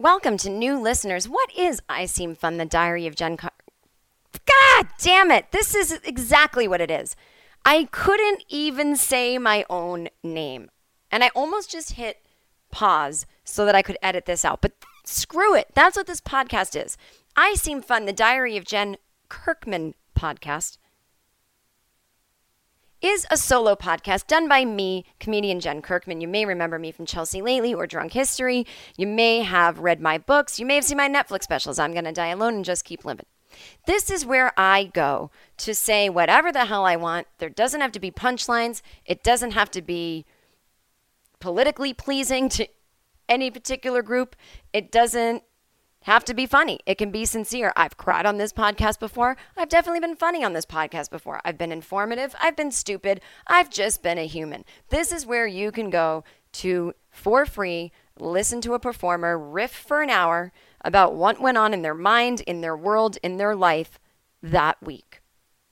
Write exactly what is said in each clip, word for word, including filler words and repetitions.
Welcome to new listeners. What is I Seem Fun, the Diary of Jen Car- God damn it. This is exactly what it is. I couldn't even say my own name. And I almost just hit pause so that I could edit this out. But screw it. That's what this podcast is. I Seem Fun, the Diary of Jen Kirkman podcast is a solo podcast done by me, comedian Jen Kirkman. You may remember me from Chelsea Lately or Drunk History. You may have read my books. You may have seen my Netflix specials. I'm Gonna Die Alone and Just Keep Living. This is where I go to say whatever the hell I want. There doesn't have to be punchlines. It doesn't have to be politically pleasing to any particular group. It doesn't have to be funny. It can be sincere. I've cried on this podcast before. I've definitely been funny on this podcast before. I've been informative. I've been stupid. I've just been a human. This is where you can go to, for free, listen to a performer riff for an hour about what went on in their mind, in their world, in their life that week.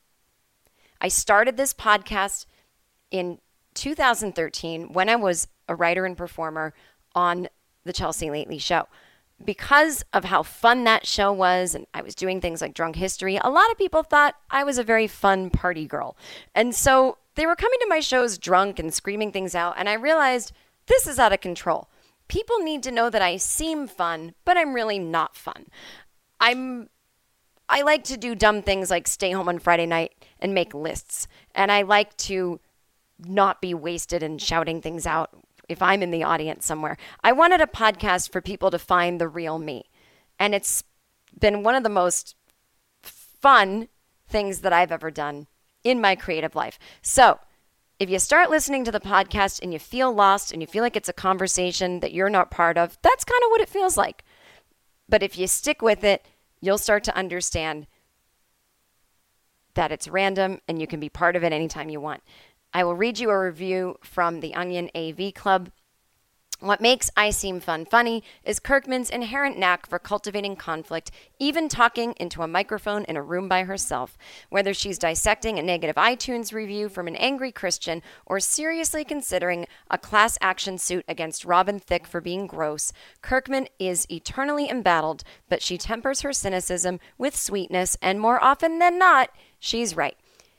I started this podcast in two thousand thirteen when I was a writer and performer on the Chelsea Lately show. Because of how fun that show was, and I was doing things like Drunk History, a lot of people thought I was a very fun party girl. And so they were coming to my shows drunk and screaming things out, and I realized this is out of control. People need to know that I seem fun, but I'm really not fun. I'm I like to do dumb things like stay home on Friday night and make lists. And I like to not be wasted and shouting things out if I'm in the audience somewhere. I wanted a podcast for people to find the real me. And it's been one of the most fun things that I've ever done in my creative life. So if you start listening to the podcast and you feel lost and you feel like it's a conversation that you're not part of, that's kind of what it feels like. But if you stick with it, you'll start to understand that it's random and you can be part of it anytime you want. I will read you a review from the Onion A V Club. What makes I Seem Fun funny is Kirkman's inherent knack for cultivating conflict, even talking into a microphone in a room by herself. Whether she's dissecting a negative iTunes review from an angry Christian or seriously considering a class action suit against Robin Thicke for being gross, Kirkman is eternally embattled, but she tempers her cynicism with sweetness, and more often than not, she's right.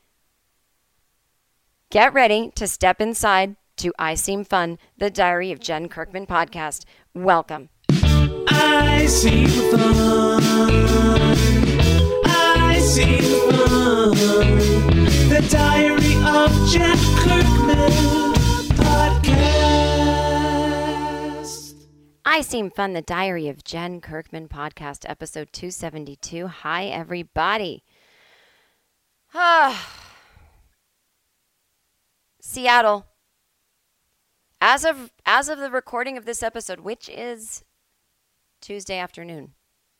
Get ready to step inside to I Seem Fun, the Diary of Jen Kirkman podcast. Welcome. I seem fun. I seem fun. The Diary of Jen Kirkman podcast. I Seem Fun, the Diary of Jen Kirkman podcast, episode two seventy-two. Hi, everybody. Ah. Seattle. As of as of the recording of this episode, which is Tuesday afternoon,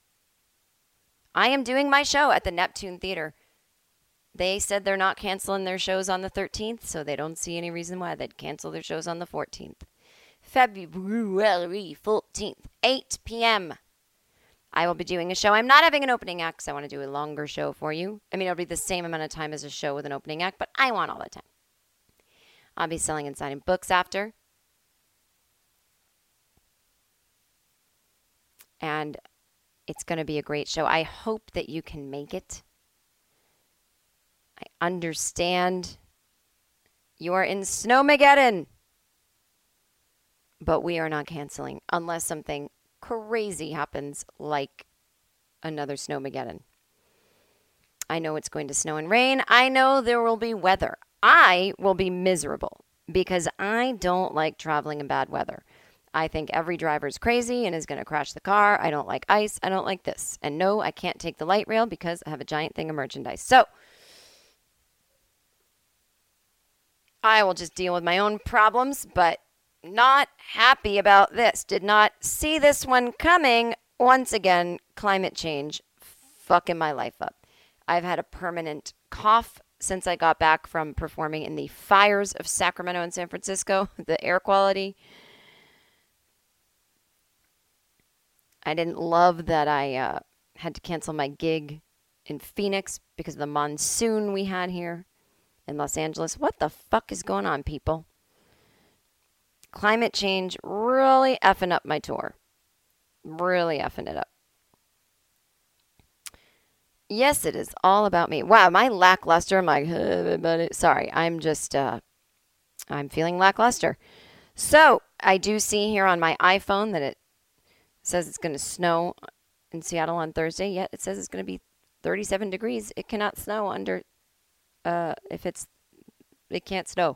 I am doing my show at the Neptune Theater. They said they're not canceling their shows on the thirteenth, so they don't see any reason why they'd cancel their shows on the fourteenth. February fourteenth, eight p.m. I will be doing a show. I'm not having an opening act because I want to do a longer show for you. I mean, it'll be the same amount of time as a show with an opening act, but I want all the time. I'll be selling and signing books after. And it's going to be a great show. I hope that you can make it. I understand you're in Snowmageddon. But we are not canceling unless something crazy happens like another Snowmageddon. I know it's going to snow and rain. I know there will be weather. I will be miserable because I don't like traveling in bad weather. I think every driver is crazy and is going to crash the car. I don't like ice. I don't like this. And no, I can't take the light rail because I have a giant thing of merchandise. So I will just deal with my own problems, but not happy about this. Did not see this one coming. Once again, climate change fucking my life up. I've had a permanent cough since I got back from performing in the fires of Sacramento and San Francisco, the air quality. I didn't love that I uh, had to cancel my gig in Phoenix because of the monsoon we had here in Los Angeles. What the fuck is going on, people? Climate change really effing up my tour. Really effing it up. Yes, it is all about me. Wow, am I lackluster? I'm like, uh, but sorry, I'm just, uh, I'm feeling lackluster. So I do see here on my iPhone that it says it's going to snow in Seattle on Thursday. Yet it says it's going to be thirty-seven degrees. It cannot snow under, uh, if it's, it can't snow.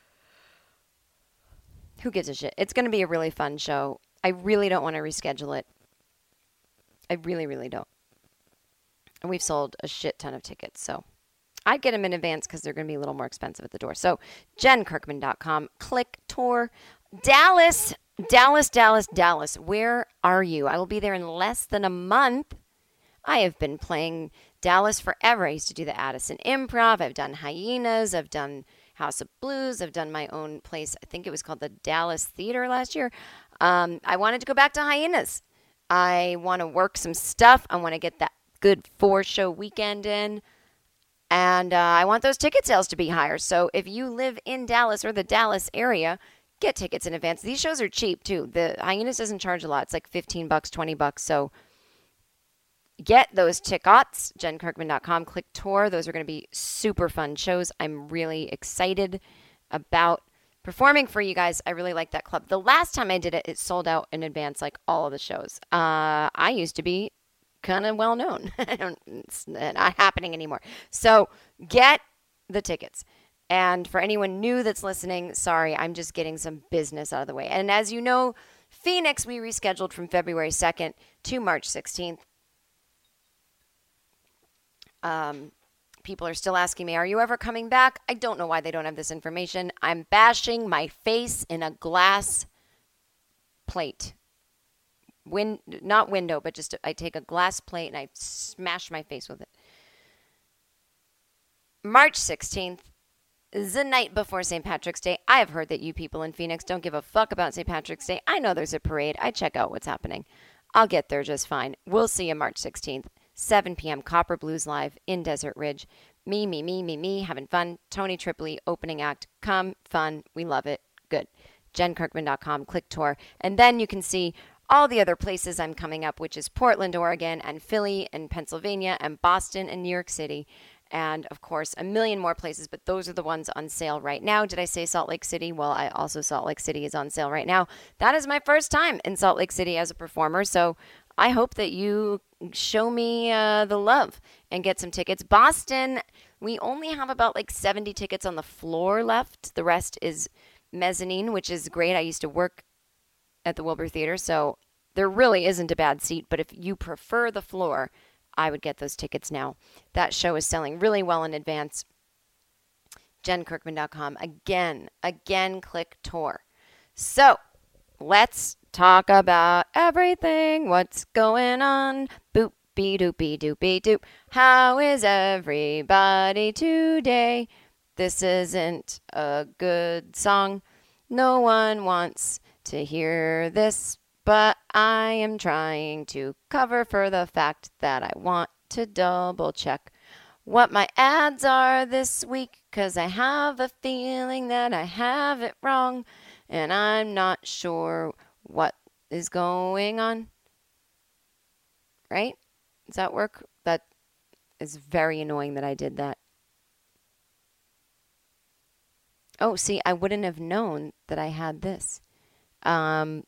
Who gives a shit? It's going to be a really fun show. I really don't want to reschedule it. I really, really don't. And we've sold a shit ton of tickets, so I'd get them in advance because they're going to be a little more expensive at the door. So jen kirkman dot com, click tour. Dallas, Dallas, Dallas, Dallas. Where are you? I will be there in less than a month. I have been playing Dallas forever. I used to do the Addison Improv. I've done Hyenas. I've done House of Blues. I've done my own place. I think it was called the Dallas Theater last year. Um, I wanted to go back to Hyenas. I want to work some stuff. I want to get that good four-show weekend in. And uh, I want those ticket sales to be higher. So if you live in Dallas or the Dallas area, get tickets in advance. These shows are cheap, too. The Hyenas doesn't charge a lot. It's like fifteen bucks, twenty bucks. So get those tickets, jen kirkman dot com, click tour. Those are going to be super fun shows. I'm really excited about performing for you guys. I really like that club. The last time I did it, it sold out in advance, like all of the shows. Uh, I used to be kind of well known. I don't, it's not happening anymore. So get the tickets. And for anyone new that's listening, sorry, I'm just getting some business out of the way. And as you know, Phoenix, we rescheduled from February second to March sixteenth. Um, people are still asking me, are you ever coming back? I don't know why they don't have this information. I'm bashing my face in a glass plate. Win- not window, but just I take a glass plate and I smash my face with it. March sixteenth is the night before Saint Patrick's Day. I have heard that you people in Phoenix don't give a fuck about Saint Patrick's Day. I know there's a parade. I check out what's happening. I'll get there just fine. We'll see you March sixteenth, seven p.m. Copper Blues Live in Desert Ridge. Me, me, me, me, me, having fun. Tony Tripoli, opening act. Come, fun. We love it. Good. jen kirkman dot com, click tour. And then you can see all the other places I'm coming up, which is Portland, Oregon, and Philly, and Pennsylvania, and Boston, and New York City. And, of course, a million more places, but those are the ones on sale right now. Did I say Salt Lake City? Well, I also Salt Lake City is on sale right now. That is my first time in Salt Lake City as a performer, so I hope that you show me uh, the love and get some tickets. Boston, we only have about like seventy tickets on the floor left. The rest is mezzanine, which is great. I used to work at the Wilbur Theater, so there really isn't a bad seat, but if you prefer the floor, I would get those tickets now. That show is selling really well in advance. jen kirkman dot com. Again, again, click tour. So, let's talk about everything. What's going on? Boopy doopy doopy doop. How is everybody today? This isn't a good song. No one wants to hear this, but I am trying to cover for the fact that I want to double check what my ads are this week, because I have a feeling that I have it wrong, and I'm not sure what is going on. Right? Does that work? That is very annoying that I did that. Oh, see, I wouldn't have known that I had this. Um...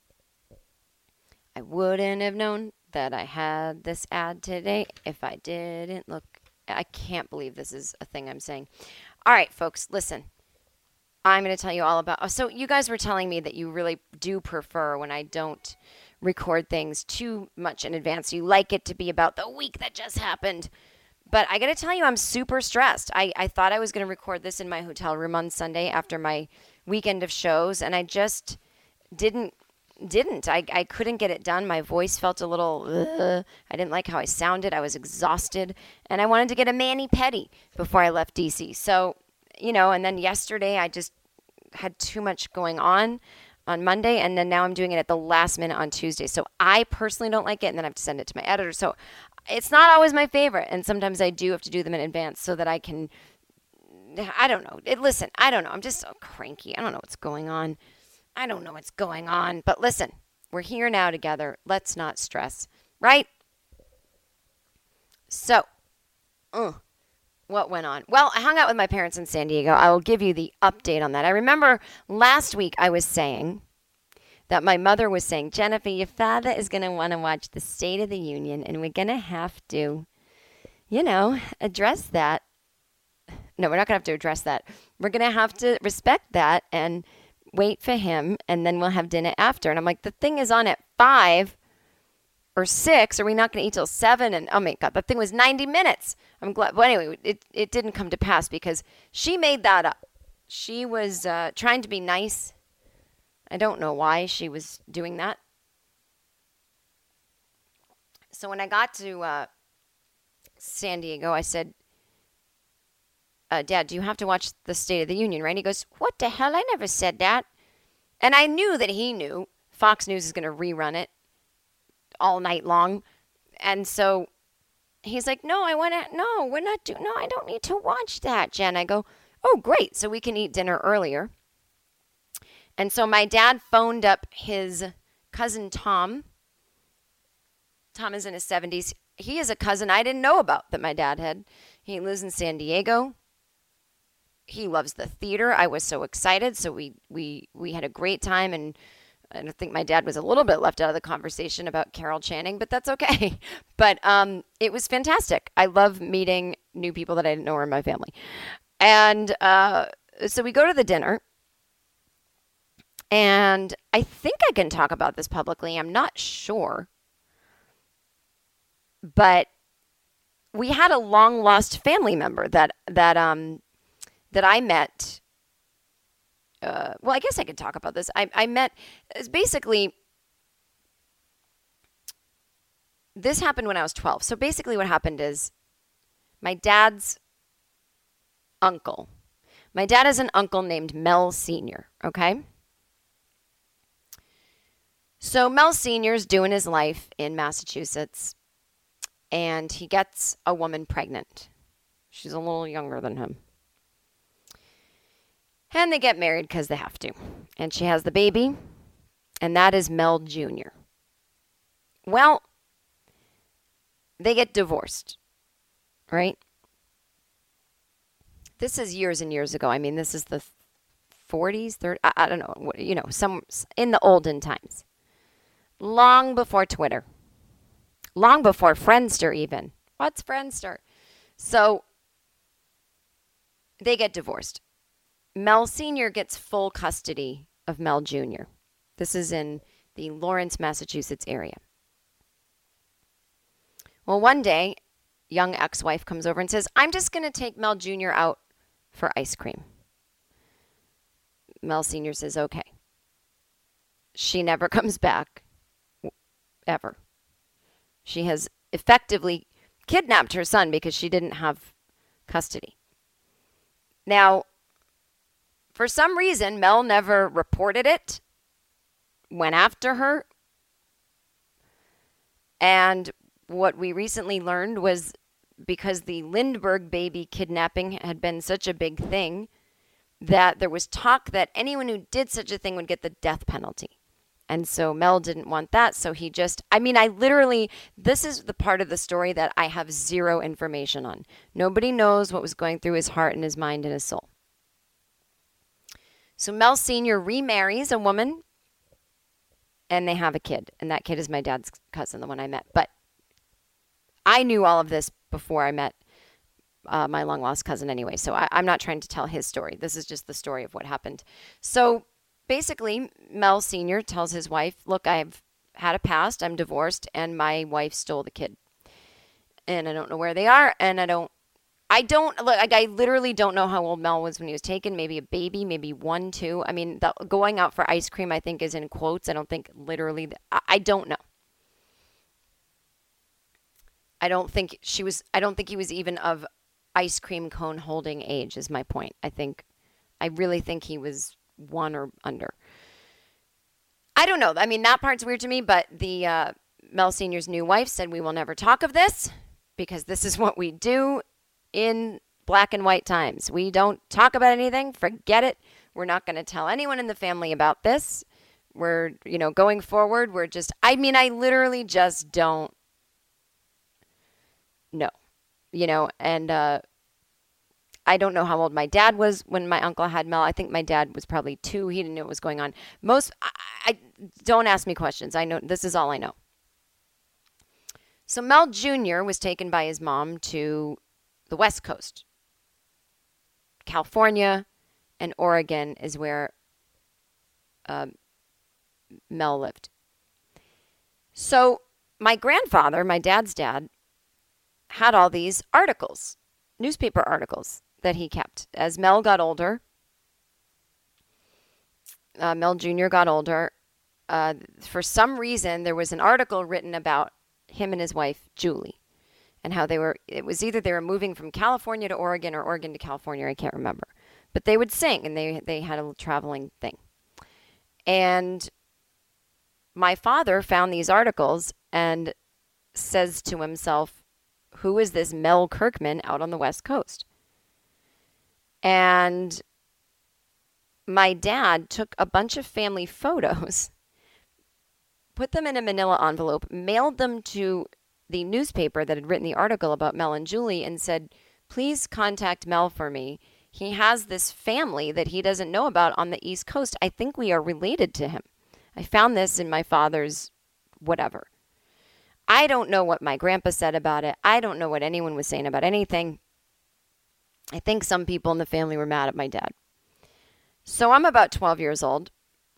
I wouldn't have known that I had this ad today if I didn't look. I can't believe this is a thing I'm saying. All right, folks, listen. I'm going to tell you all about... Oh, so you guys were telling me that you really do prefer when I don't record things too much in advance. You like it to be about the week that just happened. But I got to tell you, I'm super stressed. I, I thought I was going to record this in my hotel room on Sunday after my weekend of shows, and I just didn't... Didn't. I, I couldn't get it done. My voice felt a little, uh, I didn't like how I sounded. I was exhausted. And I wanted to get a mani-pedi before I left D C. So, you know, and then yesterday I just had too much going on on Monday. And then now I'm doing it at the last minute on Tuesday. So I personally don't like it. And then I have to send it to my editor. So it's not always my favorite. And sometimes I do have to do them in advance so that I can, I don't know. It, listen, I don't know. I'm just so cranky. I don't know what's going on. I don't know what's going on, but listen, We're here now together. Let's not stress, right? So, uh, what went on? Well, I hung out with my parents in San Diego. I will give you the update on that. I remember last week I was saying that my mother was saying, Jennifer, your father is going to want to watch the State of the Union, and we're going to have to, you know, address that. No, we're not going to have to address that. We're going to have to respect that and wait for him, and then we'll have dinner after. And I'm like, the thing is on at five or six. Are we not going to eat till seven? And oh my God, that thing was ninety minutes. I'm glad. Well, anyway, it, it didn't come to pass because she made that up. She was uh, trying to be nice. I don't know why she was doing that. So when I got to uh, San Diego, I said, uh, Dad, do you have to watch the State of the Union, right? He goes, what the hell? I never said that. And I knew that he knew Fox News is going to rerun it all night long. And so he's like, no, I want to, no, we're not doing, no, I don't need to watch that, Jen. I go, oh, great. So we can eat dinner earlier. And so my dad phoned up his cousin, Tom. Tom is in his seventies. He is a cousin I didn't know about that my dad had. He lives in San Diego. He loves the theater. I was so excited. So we, we, we had a great time, and I think my dad was a little bit left out of the conversation about Carol Channing, but that's okay. But um, it was fantastic. I love meeting new people that I didn't know were in my family. And uh, so we go to the dinner, and I think I can talk about this publicly. I'm not sure. But we had a long-lost family member that that um that I met. Uh, well, I guess I could talk about this. I, I met, it's basically, this happened when I was twelve. So basically what happened is my dad's uncle. My dad has an uncle named Mel Senior, okay? So Mel Senior's doing his life in Massachusetts, and he gets a woman pregnant. She's a little younger than him. And they get married because they have to. And she has the baby, and that is Mel Junior Well, they get divorced, right? This is years and years ago. I mean, this is the forties, thirties, I, I don't know, you know, some in the olden times. Long before Twitter. Long before Friendster even. What's Friendster? So they get divorced. Mel Senior gets full custody of Mel Junior This is in the Lawrence, Massachusetts area. Well, one day, young ex-wife comes over and says, I'm just going to take Mel Junior out for ice cream. Mel Senior says, okay. She never comes back, ever. She has effectively kidnapped her son because she didn't have custody. Now, for some reason, Mel never reported it, went after her. And what we recently learned was because the Lindbergh baby kidnapping had been such a big thing that there was talk that anyone who did such a thing would get the death penalty. And so Mel didn't want that. So he just, I mean, I literally, this is the part of the story that I have zero information on. Nobody knows what was going through his heart and his mind and his soul. So Mel Senior remarries a woman, and they have a kid. And that kid is my dad's cousin, the one I met. But I knew all of this before I met uh, my long-lost cousin anyway. So I, I'm not trying to tell his story. This is just the story of what happened. So basically, Mel Senior tells his wife, look, I've had a past. I'm divorced, and my wife stole the kid. And I don't know where they are, and I don't I don't, like, I literally don't know how old Mel was when he was taken. Maybe a baby, maybe one, two. I mean, the, going out for ice cream, I think, is in quotes. I don't think literally, I, I don't know. I don't think she was, I don't think he was even of ice cream cone holding age is my point. I think, I really think he was one or under. I don't know. I mean, that part's weird to me, but the uh, Mel Senior's new wife said, we will never talk of this because this is what we do in black and white times. We don't talk about anything. Forget it. We're not going to tell anyone in the family about this. We're, you know, going forward, we're just, I mean, I literally just don't know, you know, and uh, I don't know how old my dad was when my uncle had Mel. I think my dad was probably two. He didn't know what was going on. Most, I, I don't ask me questions. I know, this is all I know. So Mel Junior was taken by his mom to the West Coast. California and Oregon is where um, Mel lived. So my grandfather, my dad's dad, had all these articles, newspaper articles that he kept. As Mel got older, uh, Mel Junior got older, uh, for some reason there was an article written about him and his wife, Julie, and how they were, it was either they were moving from California to Oregon or Oregon to California, I can't remember. But they would sing, and they, they had a traveling thing. And my father found these articles and says to himself, who is this Mel Kirkman out on the West Coast? And my dad took a bunch of family photos, put them in a manila envelope, mailed them to the newspaper that had written the article about Mel and Julie, and said, please contact Mel for me. He has this family that he doesn't know about on the East Coast. I think we are related to him. I found this in my father's whatever. I don't know what my grandpa said about it. I don't know what anyone was saying about anything. I think some people in the family were mad at my dad. So I'm about twelve years old.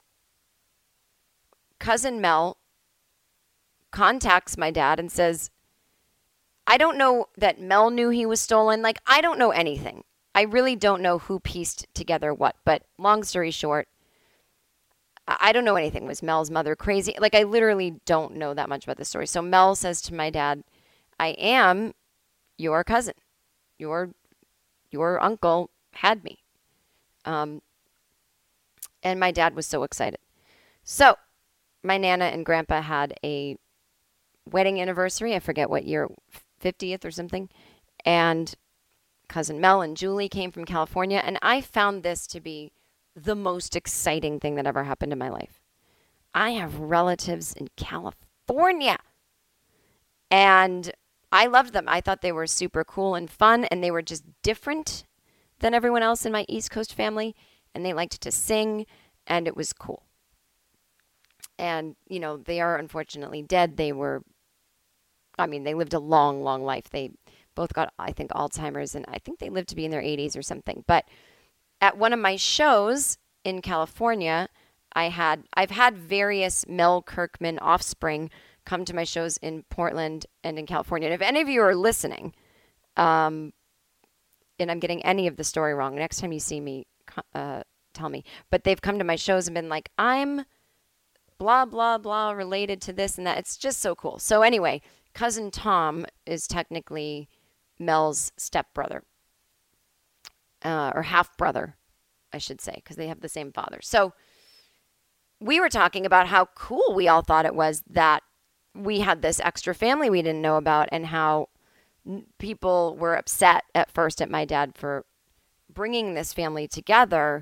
Cousin Mel contacts my dad and says, I don't know that Mel knew he was stolen. Like, I don't know anything. I really don't know who pieced together what. But long story short, I don't know anything. Was Mel's mother crazy? Like, I literally don't know that much about the story. So Mel says to my dad, I am your cousin. Your your uncle had me. Um, and my dad was so excited. So my Nana and Grandpa had a wedding anniversary. I forget what year, fiftieth or something. And cousin Mel and Julie came from California. And I found this to be the most exciting thing that ever happened in my life. I have relatives in California. And I loved them. I thought they were super cool and fun, and they were just different than everyone else in my East Coast family. And they liked to sing, and it was cool. And, you know, they are unfortunately dead. They were, I mean, they lived a long, long life. They both got, I think, Alzheimer's, and I think they lived to be in their eighties or something. But at one of my shows in California, I had, I've had various Mel Kirkman offspring come to my shows in Portland and in California. And if any of you are listening, um, and I'm getting any of the story wrong, next time you see me, uh, tell me. But they've come to my shows and been like, I'm blah, blah, blah, related to this and that. It's just so cool. So anyway, cousin Tom is technically Mel's stepbrother. Uh, or half-brother, I should say, because they have the same father. So we were talking about how cool we all thought it was that we had this extra family we didn't know about, and how people were upset at first at my dad for bringing this family together.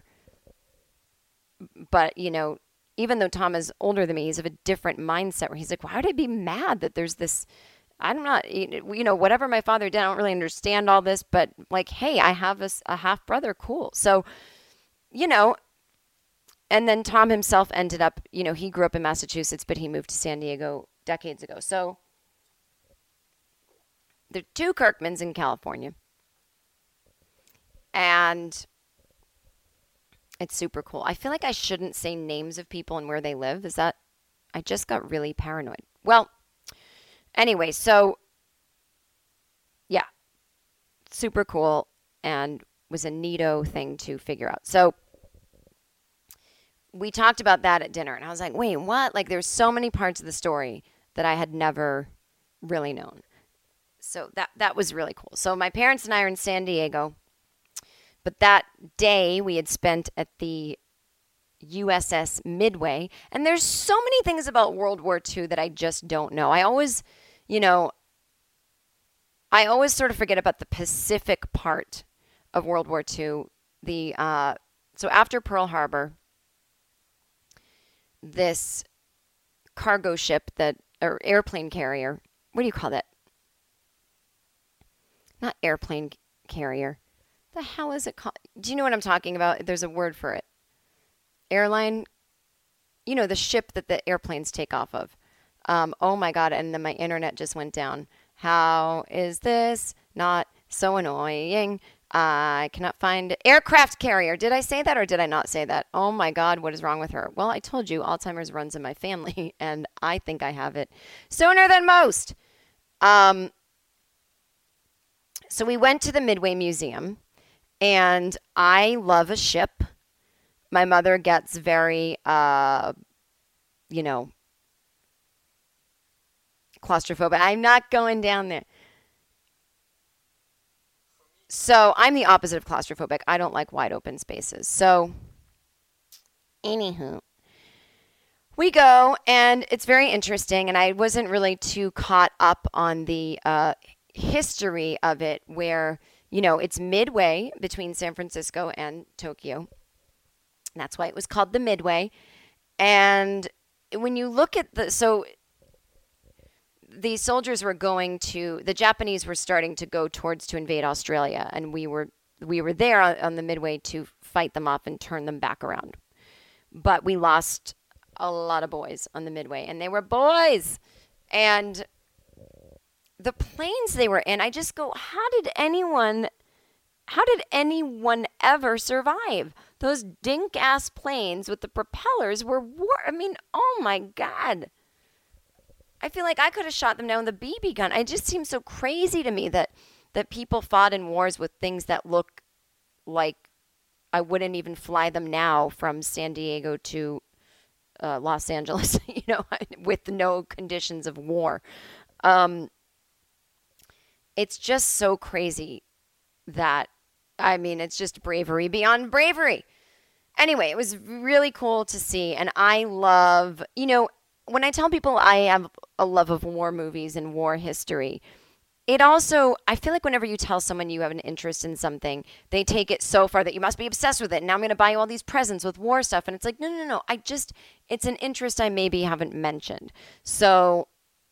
But, you know, even though Tom is older than me, he's of a different mindset where he's like, why would I be mad that there's this, I'm not, you know, whatever my father did, I don't really understand all this, but like, hey, I have a, a half brother. Cool. So, you know, and then Tom himself ended up, you know, he grew up in Massachusetts, but he moved to San Diego decades ago. So there are two Kirkmans in California, and it's super cool. I feel like I shouldn't say names of people and where they live. Is that, I just got really paranoid. Well, anyway, so yeah, super cool, and was a neato thing to figure out. So we talked about that at dinner, and I was like, wait, what? Like, there's so many parts of the story that I had never really known. So that that was really cool. So my parents and I are in San Diego, but that day we had spent at the U S S Midway, and there's so many things about World War Two that I just don't know. I always, you know, I always sort of forget about the Pacific part of World War Two. The uh, so after Pearl Harbor, this cargo ship that, or airplane carrier. What do you call that? Not airplane carrier. The hell is it called? Do you know what I'm talking about? There's a word for it. Airline. You know, the ship that the airplanes take off of. Um, oh my God. And then my internet just went down. How is this not so annoying? I cannot find aircraft carrier. Did I say that or did I not say that? Oh my God, what is wrong with her? Well, I told you Alzheimer's runs in my family, and I think I have it sooner than most. Um, so we went to the Midway Museum, and I love a ship. My mother gets very, uh, you know, claustrophobic. I'm not going down there. So I'm the opposite of claustrophobic. I don't like wide open spaces. So, anywho, we go, and it's very interesting. And I wasn't really too caught up on the uh, history of it, where, you know, it's midway between San Francisco and Tokyo. That's why it was called the Midway. And when you look at the, so the soldiers were going to, the Japanese were starting to go towards to invade Australia, and we were we were there on, on the Midway to fight them off and turn them back around. But we lost a lot of boys on the Midway, and they were boys. And the planes they were in, I just go, how did anyone, how did anyone ever survive? Those dink-ass planes with the propellers were war. I mean, oh my God. I feel like I could have shot them down with a B B gun. It just seems so crazy to me that, that people fought in wars with things that look like I wouldn't even fly them now from San Diego to uh, Los Angeles, you know, with no conditions of war. Um, it's just so crazy that, I mean, it's just bravery beyond bravery. Anyway, it was really cool to see. And I love, you know, when I tell people I have a love of war movies and war history, it also, I feel like whenever you tell someone you have an interest in something, they take it so far that you must be obsessed with it. And now I'm going to buy you all these presents with war stuff. And it's like, no, no, no. I just, it's an interest I maybe haven't mentioned. So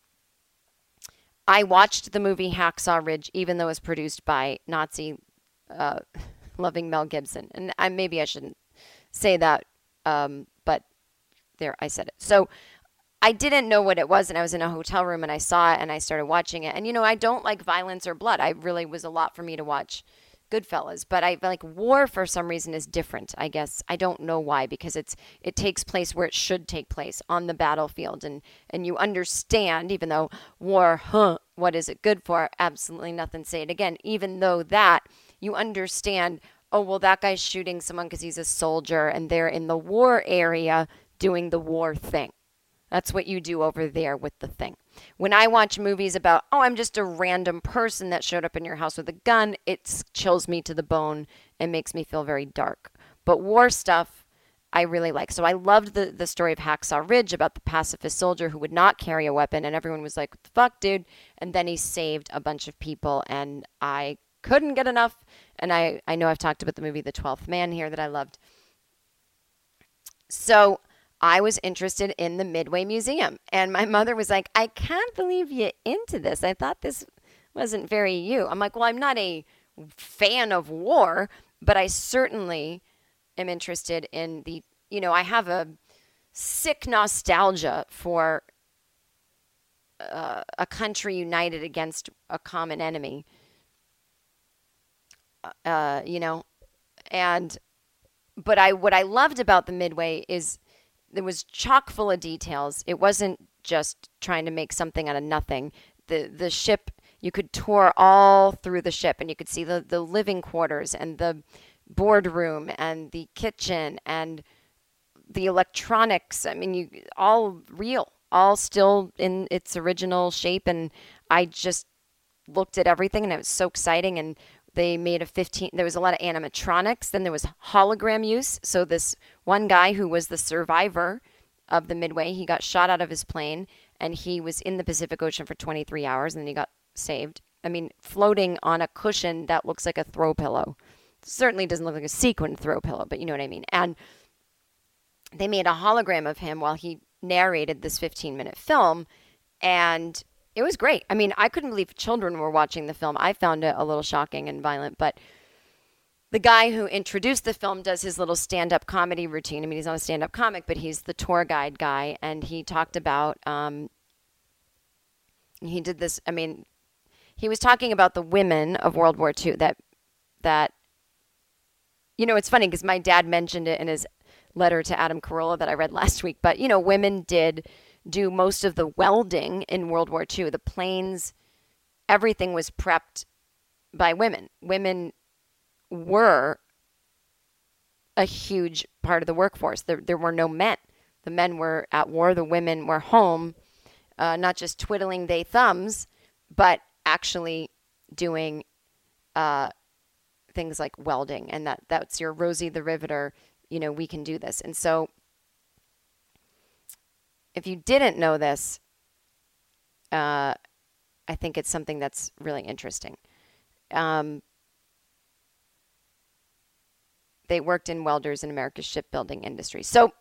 I watched the movie Hacksaw Ridge, even though it was produced by Nazi uh, loving Mel Gibson. And I, maybe I shouldn't say that, um, but there, I said it. So I didn't know what it was, and I was in a hotel room, and I saw it, and I started watching it. And, you know, I don't like violence or blood. I really was a lot for me to watch Goodfellas. But I like war for some reason is different, I guess. I don't know why, because it's it takes place where it should take place, on the battlefield. And, and you understand, even though war, huh, what is it good for? Absolutely nothing. Say it again. Even though that, you understand, oh, well, that guy's shooting someone because he's a soldier, and they're in the war area doing the war thing. That's what you do over there with the thing. When I watch movies about, oh, I'm just a random person that showed up in your house with a gun, it chills me to the bone and makes me feel very dark. But war stuff, I really like. So I loved the, the story of Hacksaw Ridge about the pacifist soldier who would not carry a weapon. And everyone was like, what the fuck, dude? And then he saved a bunch of people. And I couldn't get enough. And I, I know I've talked about the movie The Twelfth Man here that I loved. So I was interested in the Midway Museum. And my mother was like, I can't believe you're into this. I thought this wasn't very you. I'm like, well, I'm not a fan of war, but I certainly am interested in the, you know, I have a sick nostalgia for uh, a country united against a common enemy, uh, you know, and, but I, what I loved about the Midway is it was chock full of details. It wasn't just trying to make something out of nothing. The the ship, you could tour all through the ship, and you could see the, the living quarters and the boardroom and the kitchen and the electronics. I mean, you all real, all still in its original shape. And I just looked at everything, and it was so exciting. And they made a fifteen, there was a lot of animatronics. Then there was hologram use. So this one guy who was the survivor of the Midway, he got shot out of his plane, and he was in the Pacific Ocean for twenty-three hours, and then he got saved. I mean, floating on a cushion that looks like a throw pillow. Certainly doesn't look like a sequin throw pillow, but you know what I mean. And they made a hologram of him while he narrated this fifteen minute film. And it was great. I mean, I couldn't believe children were watching the film. I found it a little shocking and violent, but the guy who introduced the film does his little stand-up comedy routine. I mean, he's not a stand-up comic, but he's the tour guide guy. And he talked about, um, he did this, I mean, he was talking about the women of World War Two that, that, you know, it's funny because my dad mentioned it in his letter to Adam Carolla that I read last week. But, you know, women did do most of the welding in World War Two. The planes, everything was prepped by women. Women were a huge part of the workforce. There, there were no men. The men were at war. The women were home, uh, not just twiddling they thumbs, but actually doing uh, things like welding. And that that's your Rosie the Riveter, you know, we can do this. And so if you didn't know this, uh, I think it's something that's really interesting. Um, They worked in welders in America's shipbuilding industry. So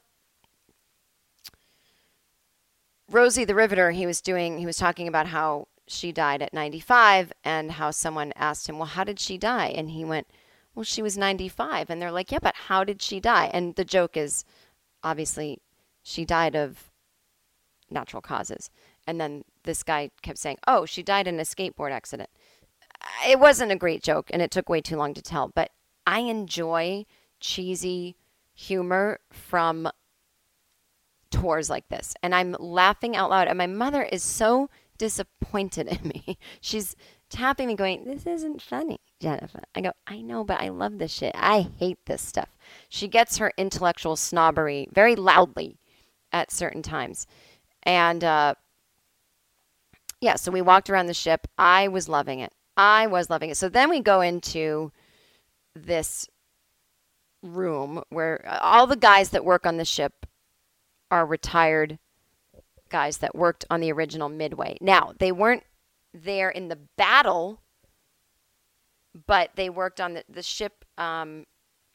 Rosie the Riveter, he was doing, he was talking about how she died at ninety-five and how someone asked him, well, how did she die? And he went, well, she was ninety-five. And they're like, yeah, but how did she die? And the joke is, obviously, she died of natural causes. And then this guy kept saying, oh, she died in a skateboard accident. It wasn't a great joke, and it took way too long to tell, but I enjoy cheesy humor from tours like this. And I'm laughing out loud. And my mother is so disappointed in me. She's tapping me going, this isn't funny, Jennifer. I go, I know, but I love this shit. I hate this stuff. She gets her intellectual snobbery very loudly at certain times. And uh, yeah, so we walked around the ship. I was loving it. I was loving it. So then we go into this room where all the guys that work on the ship are retired guys that worked on the original Midway. Now, they weren't there in the battle, but they worked on the, the ship. Um,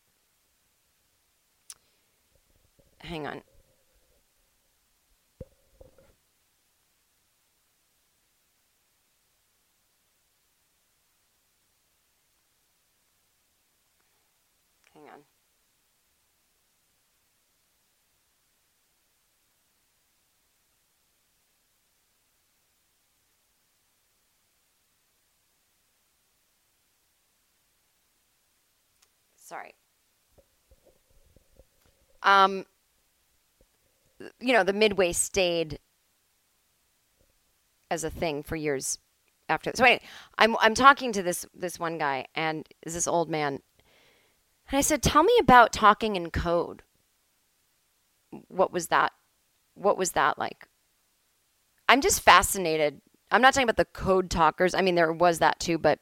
hang on. Hang on. Sorry. Um, you know, the Midway stayed as a thing for years after. So anyway, I'm I'm talking to this this one guy, and is this old man, and I said, "Tell me about talking in code. What was that? What was that like?" I'm just fascinated. I'm not talking about the code talkers. I mean, there was that too, but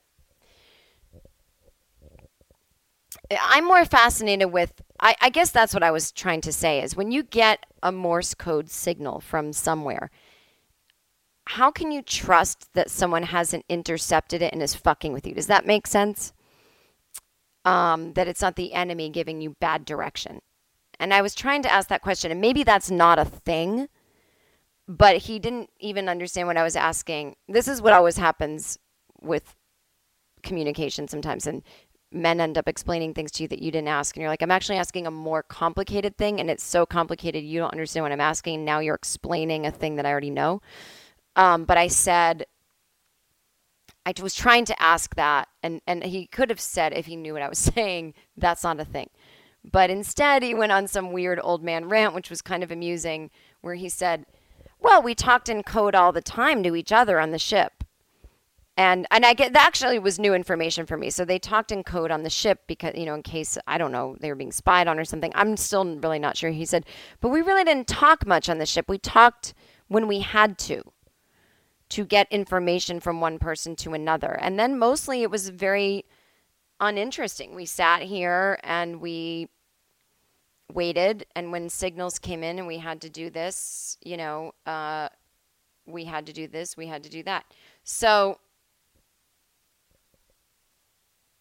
I'm more fascinated with, I, I guess that's what I was trying to say, is when you get a Morse code signal from somewhere, how can you trust that someone hasn't intercepted it and is fucking with you? Does that make sense? Um, that it's not the enemy giving you bad direction. And I was trying to ask that question, and maybe that's not a thing, but he didn't even understand what I was asking. This is what always happens with communication sometimes, and men end up explaining things to you that you didn't ask, and you're like, I'm actually asking a more complicated thing, and it's so complicated you don't understand what I'm asking. Now you're explaining a thing that I already know. Um, but I said, I was trying to ask that, and, and he could have said, if he knew what I was saying, that's not a thing. But instead, he went on some weird old man rant, which was kind of amusing, where he said, well, we talked in code all the time to each other on the ship. And and I get that actually was new information for me. So they talked in code on the ship because, you know, in case, I don't know, they were being spied on or something. I'm still really not sure. He said, but we really didn't talk much on the ship. We talked when we had to, to get information from one person to another. And then mostly it was very uninteresting. We sat here and we waited. And when signals came in and we had to do this, you know, uh, we had to do this, we had to do that. So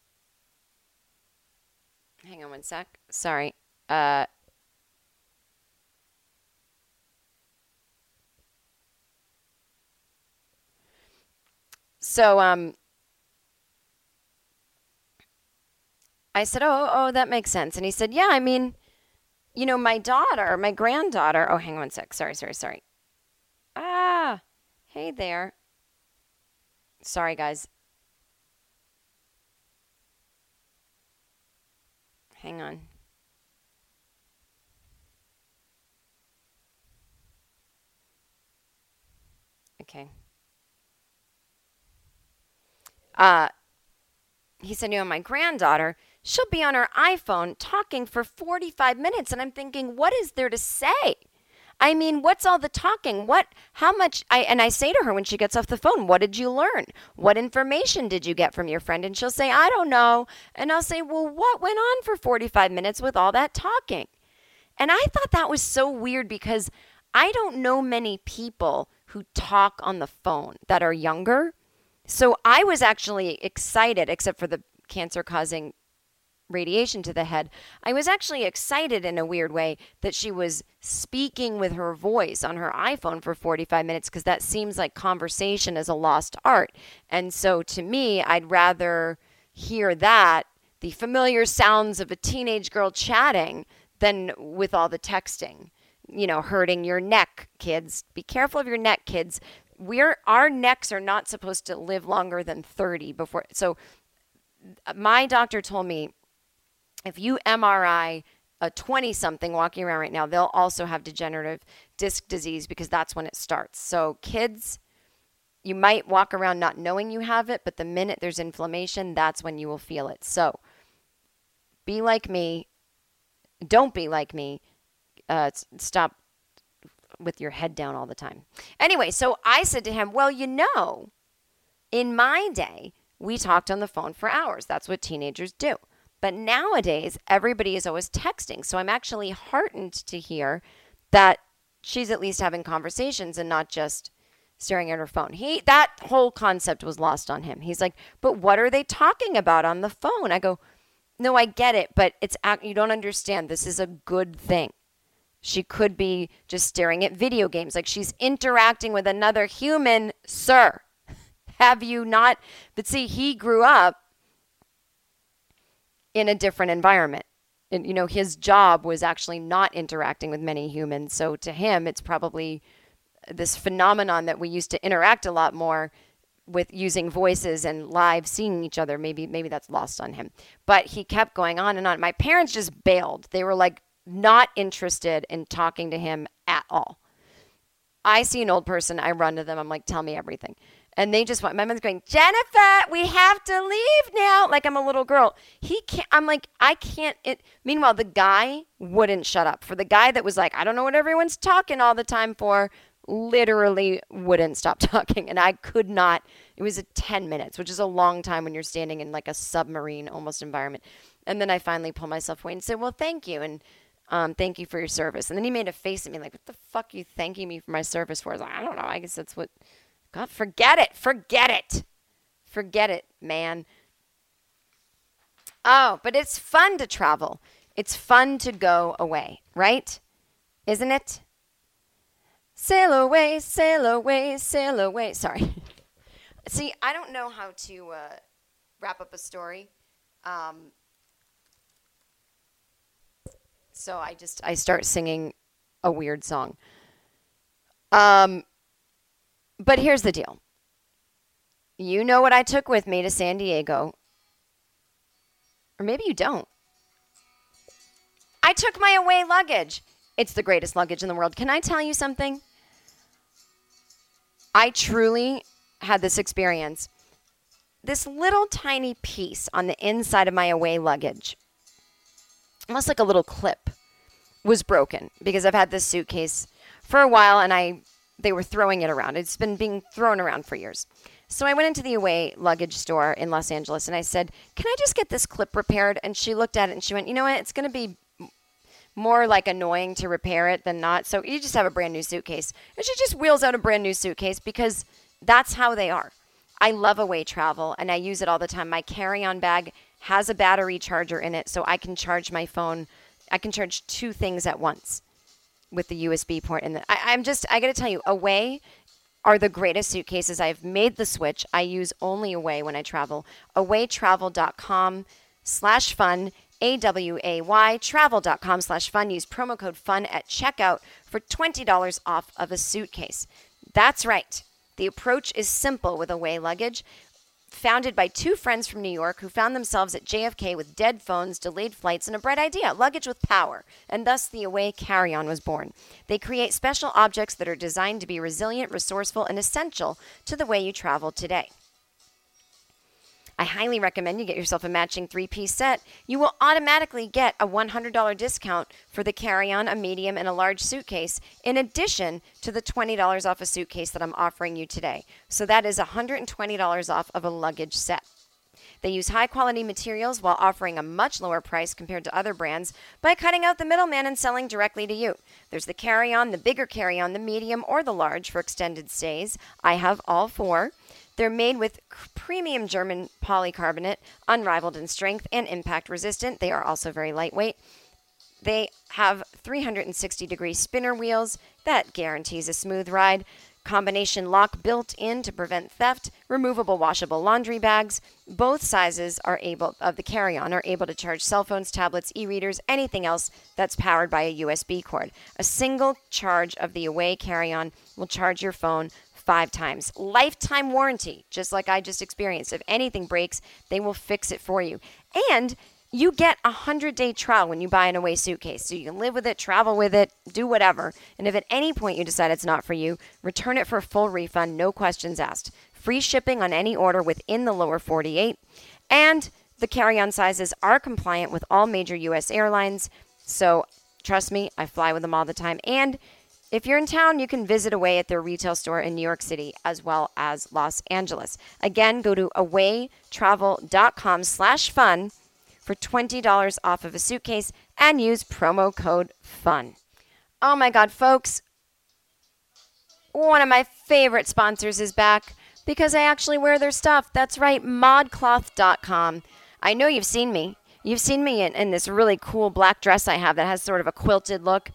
hang on one sec. Sorry. Uh, So um, I said, oh, oh, that makes sense. And he said, yeah, I mean, you know, my daughter, my granddaughter. Oh, hang on one sec. Sorry, sorry, sorry. Ah, hey there. Sorry, guys. Hang on. Okay. Uh, he said, you know, my granddaughter, she'll be on her iPhone talking for forty-five minutes. And I'm thinking, what is there to say? I mean, what's all the talking? What, how much, I, and I say to her when she gets off the phone, what did you learn? What information did you get from your friend? And she'll say, I don't know. And I'll say, well, what went on for forty-five minutes with all that talking? And I thought that was so weird because I don't know many people who talk on the phone that are younger. So I was actually excited, except for the cancer causing radiation to the head. I was actually excited in a weird way that she was speaking with her voice on her iPhone for forty-five minutes because that seems like conversation is a lost art. And so to me, I'd rather hear that, the familiar sounds of a teenage girl chatting, than with all the texting. You know, hurting your neck, kids. Be careful of your neck, kids. We're our necks are not supposed to live longer than thirty before. So my doctor told me if you M R I a twenty-something walking around right now, they'll also have degenerative disc disease because that's when it starts. So kids, you might walk around not knowing you have it, but the minute there's inflammation, that's when you will feel it. So be like me. Don't be like me. Uh, stop with your head down all the time. Anyway, so I said to him, well, you know, in my day, we talked on the phone for hours. That's what teenagers do. But nowadays, everybody is always texting. So I'm actually heartened to hear that she's at least having conversations and not just staring at her phone. He that whole concept was lost on him. He's like, but what are they talking about on the phone? I go, no, I get it, but it's you don't understand. This is a good thing. She could be just staring at video games, like she's interacting with another human, sir. Have you not? But see, he grew up in a different environment. And, you know, his job was actually not interacting with many humans. So to him, it's probably this phenomenon that we used to interact a lot more with using voices and live seeing each other. Maybe, maybe that's lost on him. But he kept going on and on. My parents just bailed. They were like not interested in talking to him at all. I see an old person, I run to them. I'm like, tell me everything. And they just want, my mom's going, Jennifer, we have to leave now. Like I'm a little girl. He can't, I'm like, I can't. It. Meanwhile, the guy wouldn't shut up. For the guy that was like, I don't know what everyone's talking all the time for, literally wouldn't stop talking. And I could not, it was a ten minutes, which is a long time when you're standing in like a submarine almost environment. And then I finally pulled myself away and said, well, thank you. And um, thank you for your service. And then he made a face at me like, what the fuck are you thanking me for my service for? I was like, I don't know. I guess that's what, God, forget it. Forget it. Forget it, man. Oh, but it's fun to travel. It's fun to go away, right? Isn't it? Sail away, sail away, sail away. Sorry. See, I don't know how to uh, wrap up a story. Um, so I just, I start singing a weird song. Um, but here's the deal. You know what I took with me to San Diego. Or maybe you don't. I took my away luggage. It's the greatest luggage in the world. Can I tell you something? I truly had this experience. This little tiny piece on the inside of my away luggage, almost like a little clip, was broken because I've had this suitcase for a while and I they were throwing it around. It's been being thrown around for years. So I went into the away luggage store in Los Angeles and I said, can I just get this clip repaired? And she looked at it and she went, you know what? It's going to be more like annoying to repair it than not. So you just have a brand new suitcase. And she just wheels out a brand new suitcase because that's how they are. I love away travel and I use it all the time. My carry-on bag has a battery charger in it so I can charge my phone. I can charge two things at once with the U S B port. And I, I'm just, I got to tell you, away, are the greatest suitcases. I've made the switch. I use only Away when I travel. awaytravel.com slash fun, A W A Y, travel.com slash fun. Use promo code FUN at checkout for twenty dollars off of a suitcase. That's right. The approach is simple with Away luggage. Founded by two friends from New York who found themselves at J F K with dead phones, delayed flights, and a bright idea, luggage with power. And thus the Away carry-on was born. They create special objects that are designed to be resilient, resourceful, and essential to the way you travel today. I highly recommend you get yourself a matching three-piece set. You will automatically get a one hundred dollars discount for the carry-on, a medium, and a large suitcase, in addition to the twenty dollars off a suitcase that I'm offering you today. So that is one hundred twenty dollars off of a luggage set. They use high-quality materials while offering a much lower price compared to other brands by cutting out the middleman and selling directly to you. There's the carry-on, the bigger carry-on, the medium, or the large for extended stays. I have all four. They're made with premium German polycarbonate, unrivaled in strength and impact resistant. They are also very lightweight. They have three hundred sixty degree spinner wheels that guarantees a smooth ride. Combination lock built in to prevent theft. Removable washable laundry bags. Both sizes are able of the carry-on are able to charge cell phones, tablets, e-readers, anything else that's powered by a U S B cord. A single charge of the Away carry-on will charge your phone five times. Lifetime warranty, just like I just experienced. If anything breaks, they will fix it for you. And you get a hundred-day trial when you buy an Away suitcase. So you can live with it, travel with it, do whatever. And if at any point you decide it's not for you, return it for a full refund, no questions asked. Free shipping on any order within the lower forty-eight. And the carry-on sizes are compliant with all major U S airlines. So trust me, I fly with them all the time. And if you're in town, you can visit Away at their retail store in New York City as well as Los Angeles. Again, go to awaytravel.com slash fun for twenty dollars off of a suitcase and use promo code FUN. Oh my God, folks. One of my favorite sponsors is back because I actually wear their stuff. That's right, modcloth dot com. I know you've seen me. You've seen me in, in this really cool black dress I have that has sort of a quilted look.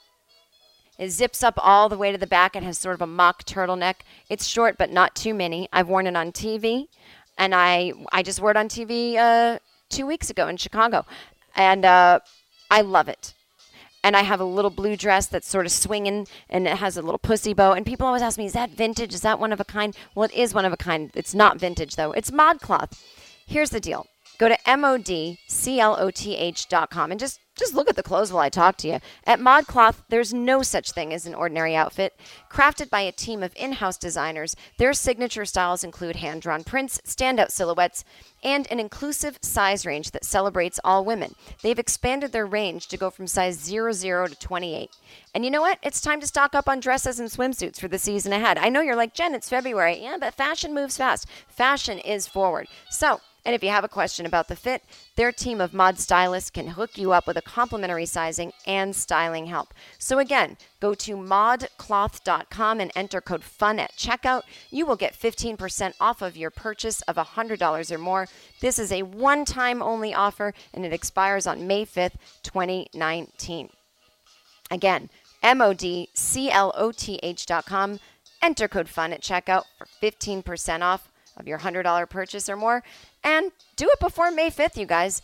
It zips up all the way to the back and has sort of a mock turtleneck. It's short, but not too many. I've worn it on T V, and I I just wore it on T V uh, two weeks ago in Chicago, and uh, I love it. And I have a little blue dress that's sort of swinging, and it has a little pussy bow. And people always ask me, is that vintage? Is that one of a kind? Well, it is one of a kind. It's not vintage, though. It's ModCloth. Here's the deal. Go to M O D C L O T H dot com and just Just look at the clothes while I talk to you. At ModCloth, there's no such thing as an ordinary outfit. Crafted by a team of in-house designers, their signature styles include hand-drawn prints, standout silhouettes, and an inclusive size range that celebrates all women. They've expanded their range to go from size zero zero to twenty-eight. And you know what? It's time to stock up on dresses and swimsuits for the season ahead. I know you're like, Jen, it's February. Yeah, but fashion moves fast. Fashion is forward. So, and if you have a question about the fit, their team of mod stylists can hook you up with a complimentary sizing and styling help. So again, go to modcloth dot com and enter code FUN at checkout. You will get fifteen percent off of your purchase of one hundred dollars or more. This is a one-time only offer, and it expires on May fifth, twenty nineteen. Again, M O D C L O T H dot com. Enter code FUN at checkout for fifteen percent off of your one hundred dollars purchase or more. And do it before May fifth, you guys.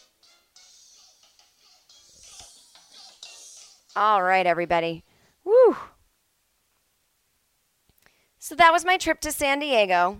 All right, everybody. Woo. So that was my trip to San Diego.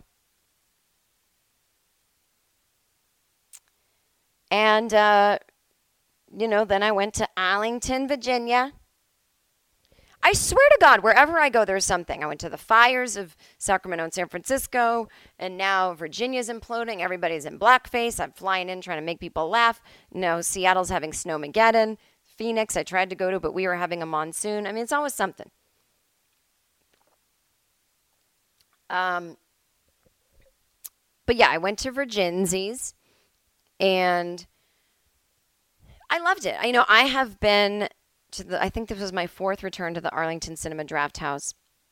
And, uh, you know, then I went to Arlington, Virginia. I swear to God, wherever I go, there's something. I went to the fires of Sacramento and San Francisco, and now Virginia's imploding. Everybody's in blackface. I'm flying in trying to make people laugh. No, Seattle's having Snowmageddon. Phoenix, I tried to go to, but we were having a monsoon. I mean, it's always something. Um, but yeah, I went to Virginzi's, and I loved it. I, you know, I have been to the, I think this was my fourth return to the Arlington Cinema Draft House,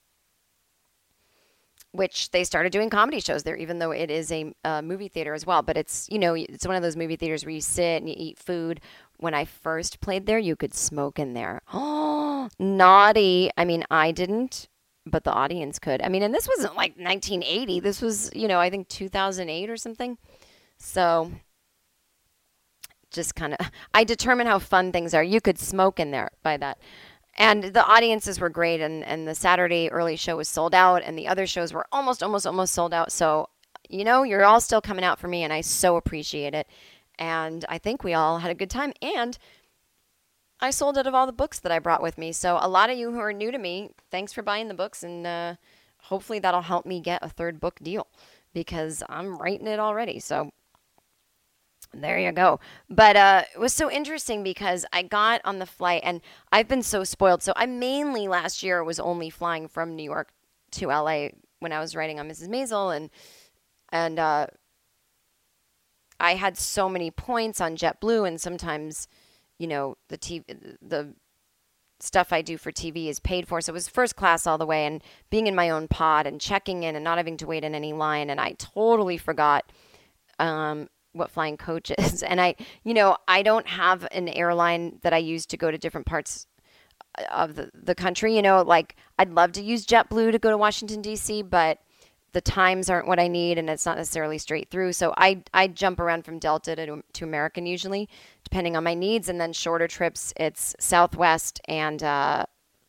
which they started doing comedy shows there, even though it is a uh, movie theater as well. But it's, you know, it's one of those movie theaters where you sit and you eat food. When I first played there, you could smoke in there. Oh, naughty. I mean, I didn't. but the audience could. I mean, and this wasn't like nineteen eighty. This was, you know, I think two thousand eight or something. So just kind of, I determine how fun things are. You could smoke in there by that. And the audiences were great. And, and the Saturday early show was sold out. And the other shows were almost, almost, almost sold out. So, you know, you're all still coming out for me. And I so appreciate it. And I think we all had a good time. And I sold out of all the books that I brought with me. So a lot of you who are new to me, thanks for buying the books. And uh, hopefully that'll help me get a third book deal because I'm writing it already. So there you go. But uh, it was so interesting because I got on the flight and I've been so spoiled. So I mainly last year was only flying from New York to L A when I was writing on Missus Maisel. And, and uh, I had so many points on JetBlue, and sometimes, you know, the T V, the stuff I do for T V is paid for. So it was first class all the way, and being in my own pod and checking in and not having to wait in any line. And I totally forgot um, what flying coach is. And I, you know, I don't have an airline that I use to go to different parts of the, the country. You know, like I'd love to use JetBlue to go to Washington, D C, but the times aren't what I need, and it's not necessarily straight through. So I I jump around from Delta to, to American usually, depending on my needs. And then shorter trips, it's Southwest and, uh,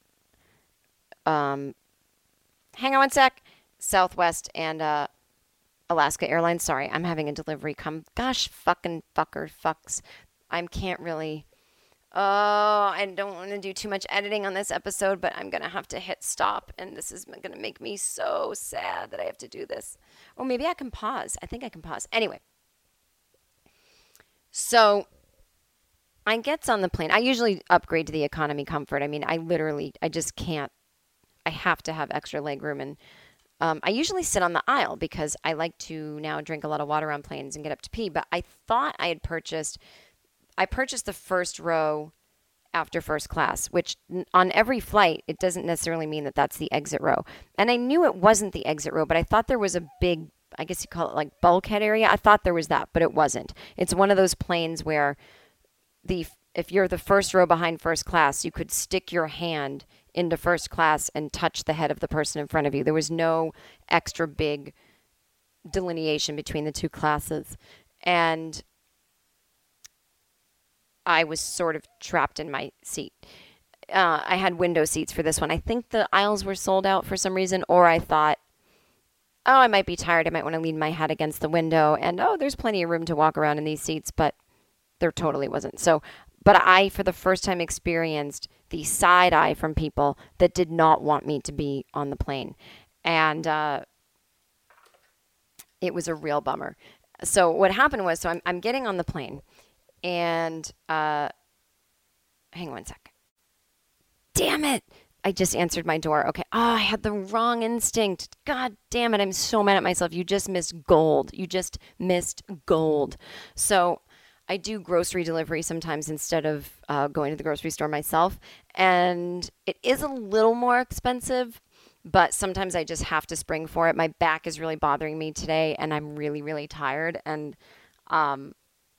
um, hang on one sec, Southwest and uh, Alaska Airlines. Sorry, I'm having a delivery come. Gosh, fucking fucker fucks. I can't really... Oh, I don't want to do too much editing on this episode, but I'm going to have to hit stop, and this is going to make me so sad that I have to do this. Or maybe I can pause. I think I can pause. Anyway, so I gets on the plane. I usually upgrade to the economy comfort. I mean, I literally, I just can't. I have to have extra leg room, and um, I usually sit on the aisle because I like to now drink a lot of water on planes and get up to pee, but I thought I had purchased... I purchased the first row after first class, which on every flight, it doesn't necessarily mean that that's the exit row. And I knew it wasn't the exit row, but I thought there was a big, I guess you call it like bulkhead area. I thought there was that, but it wasn't. It's one of those planes where the if you're the first row behind first class, you could stick your hand into first class and touch the head of the person in front of you. There was no extra big delineation between the two classes. And I was sort of trapped in my seat. Uh, I had window seats for this one. I think the aisles were sold out for some reason, or I thought, oh, I might be tired. I might want to lean my head against the window, and oh, there's plenty of room to walk around in these seats, but there totally wasn't. So, but I, for the first time, experienced the side eye from people that did not want me to be on the plane, and uh, it was a real bummer. So what happened was, so I'm, I'm getting on the plane. And, uh, hang on one sec. Damn it. I just answered my door. Okay. Oh, I had the wrong instinct. God damn it. I'm so mad at myself. You just missed gold. You just missed gold. So I do grocery delivery sometimes instead of uh, going to the grocery store myself. And it is a little more expensive, but sometimes I just have to spring for it. My back is really bothering me today, and I'm really, really tired. And, um,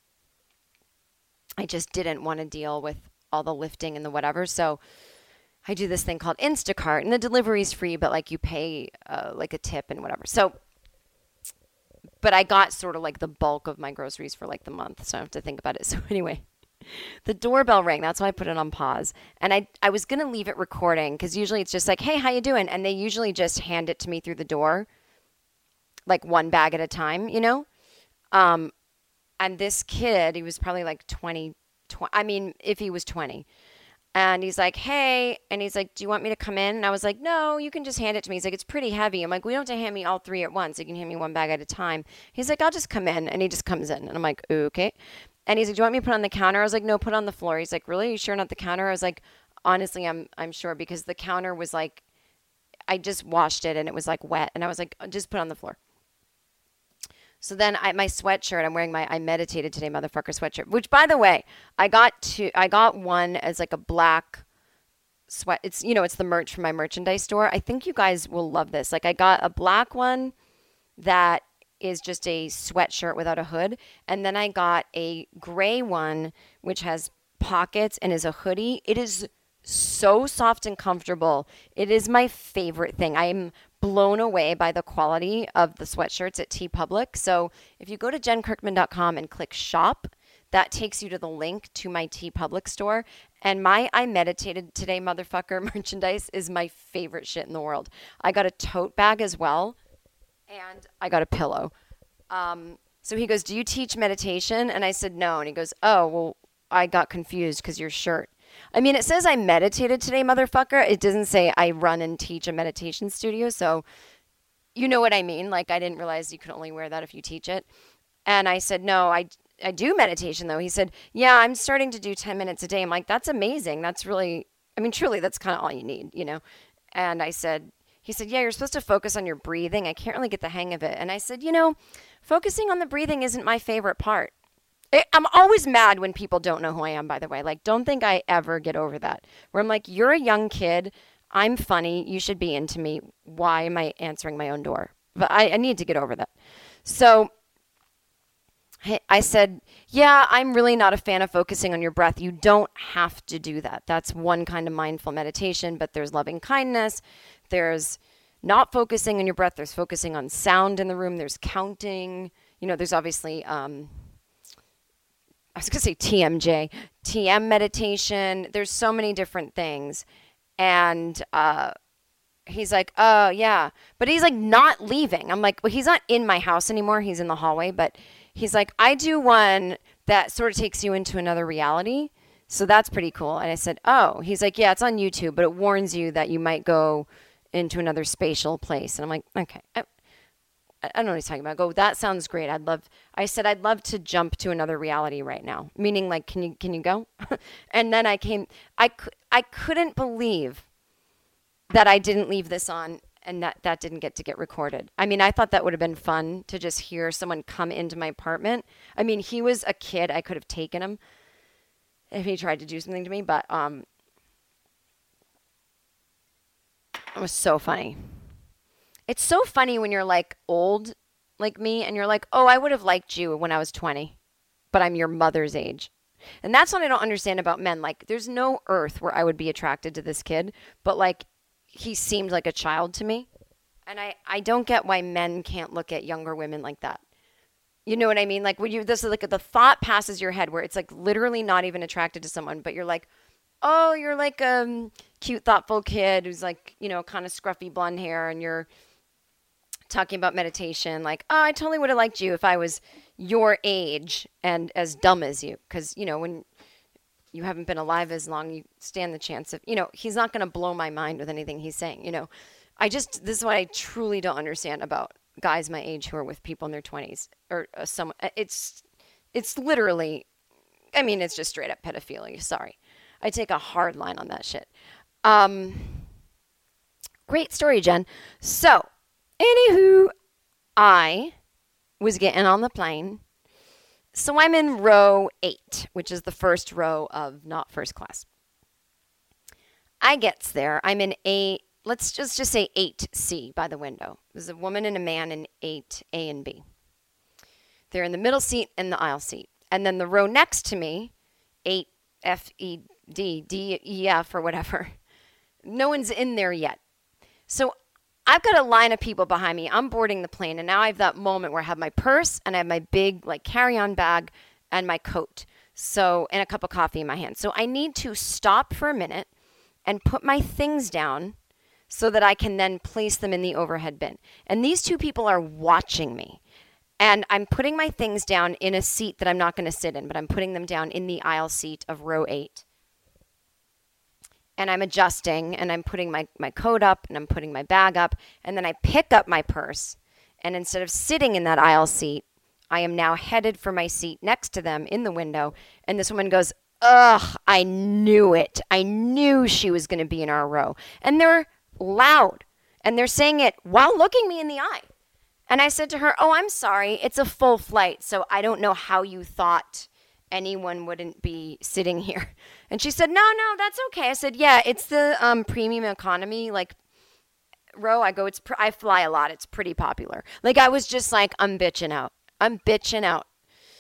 I just didn't want to deal with all the lifting and the whatever. So I do this thing called Instacart, and the delivery is free, but like you pay uh, like a tip and whatever. So, but I got sort of like the bulk of my groceries for like the month. So I have to think about it. So anyway, the doorbell rang. That's why I put it on pause. And I, I was going to leave it recording because usually it's just like, hey, how you doing? And they usually just hand it to me through the door, like one bag at a time, you know? Um, And this kid, he was probably like twenty, twenty, I mean, if he was twenty. And he's like, hey, and he's like, do you want me to come in? And I was like, no, you can just hand it to me. He's like, it's pretty heavy. I'm like, we don't have to hand me all three at once. You can hand me one bag at a time. He's like, I'll just come in. And he just comes in. And I'm like, okay. And he's like, do you want me to put it on the counter? I was like, no, put it on the floor. He's like, really? Are you sure not the counter? I was like, honestly, I'm I'm sure, because the counter was like, I just washed it and it was like wet. And I was like, just put it on the floor. So then I, my sweatshirt, I'm wearing my I meditated today motherfucker sweatshirt, which by the way, I got to, I got one as like a black sweat. It's, you know, it's the merch from my merchandise store. I think you guys will love this. Like I got a black one that is just a sweatshirt without a hood. And then I got a gray one, which has pockets and is a hoodie. It is so soft and comfortable. It is my favorite thing. I am blown away by the quality of the sweatshirts at TeePublic. So if you go to jen kirkman dot com and click shop, that takes you to the link to my TeePublic store. And my I Meditated Today motherfucker merchandise is my favorite shit in the world. I got a tote bag as well, and I got a pillow. Um, so he goes, do you teach meditation? And I said, no. And he goes, oh, well, I got confused because your shirt. I mean, it says I meditated today, motherfucker. It doesn't say I run and teach a meditation studio. So you know what I mean? Like, I didn't realize you could only wear that if you teach it. And I said, no, I, I do meditation, though. He said, yeah, I'm starting to do ten minutes a day. I'm like, that's amazing. That's really, I mean, truly, that's kind of all you need, you know? And I said, he said, yeah, you're supposed to focus on your breathing. I can't really get the hang of it. And I said, you know, focusing on the breathing isn't my favorite part. I'm always mad when people don't know who I am, by the way. Like, don't think I ever get over that. Where I'm like, you're a young kid. I'm funny. You should be into me. Why am I answering my own door? But I, I need to get over that. So I said, yeah, I'm really not a fan of focusing on your breath. You don't have to do that. That's one kind of mindful meditation, but there's loving kindness. There's not focusing on your breath. There's focusing on sound in the room. There's counting. You know, there's obviously... Um, I was going to say T M J, T M meditation. There's so many different things. And uh, he's like, oh, yeah. But he's like not leaving. I'm like, well, he's not in my house anymore. He's in the hallway. But he's like, I do one that sort of takes you into another reality. So that's pretty cool. And I said, oh, he's like, yeah, it's on YouTube, but it warns you that you might go into another spatial place. And I'm like, okay. I, I don't know what he's talking about. I go, that sounds great. I'd love, I said, I'd love to jump to another reality right now. Meaning like, can you, can you go? And then I came, I, I couldn't believe that I didn't leave this on and that, that didn't get to get recorded. I mean, I thought that would have been fun to just hear someone come into my apartment. I mean, he was a kid. I could have taken him if he tried to do something to me, but, um, it was so funny. It's so funny when you're like old like me and you're like, oh, I would have liked you when I was twenty, but I'm your mother's age. And that's what I don't understand about men. Like, there's no earth where I would be attracted to this kid, but like, he seemed like a child to me. And I, I don't get why men can't look at younger women like that. You know what I mean? Like, when you, this is like the thought passes your head where it's like literally not even attracted to someone, but you're like, oh, you're like a um, cute, thoughtful kid who's like, you know, kind of scruffy blonde hair and you're talking about meditation, like, oh, I totally would have liked you if I was your age and as dumb as you. Because, you know, when you haven't been alive as long, you stand the chance of, you know, he's not going to blow my mind with anything he's saying. You know, I just, this is what I truly don't understand about guys my age who are with people in their twenties or uh, some, it's, it's literally, I mean, it's just straight up pedophilia. Sorry. I take a hard line on that shit. Um, great story, Jen. So, anywho, I was getting on the plane. So I'm in row eight, which is the first row of not first class. I gets there. I'm in A, let's just, just say eight C by the window. There's a woman and a man in eight A and B. They're in the middle seat and the aisle seat. And then the row next to me, eight F E D, D E F or whatever, no one's in there yet. So I've got a line of people behind me. I'm boarding the plane, and now I have that moment where I have my purse and I have my big like carry-on bag and my coat. So, and a cup of coffee in my hand. So I need to stop for a minute and put my things down so that I can then place them in the overhead bin. And these two people are watching me. And I'm putting my things down in a seat that I'm not going to sit in, but I'm putting them down in the aisle seat of row eight. And I'm adjusting, and I'm putting my, my coat up, and I'm putting my bag up, and then I pick up my purse, and instead of sitting in that aisle seat, I am now headed for my seat next to them in the window, and this woman goes, ugh, I knew it. I knew she was going to be in our row. And they're loud, and they're saying it while looking me in the eye. And I said to her, oh, I'm sorry, it's a full flight, so I don't know how you thought anyone wouldn't be sitting here. And she said, no, no, that's okay. I said, yeah, it's the um, premium economy, like, row. I go, it's, pr- I fly a lot. It's pretty popular. Like, I was just like, I'm bitching out. I'm bitching out.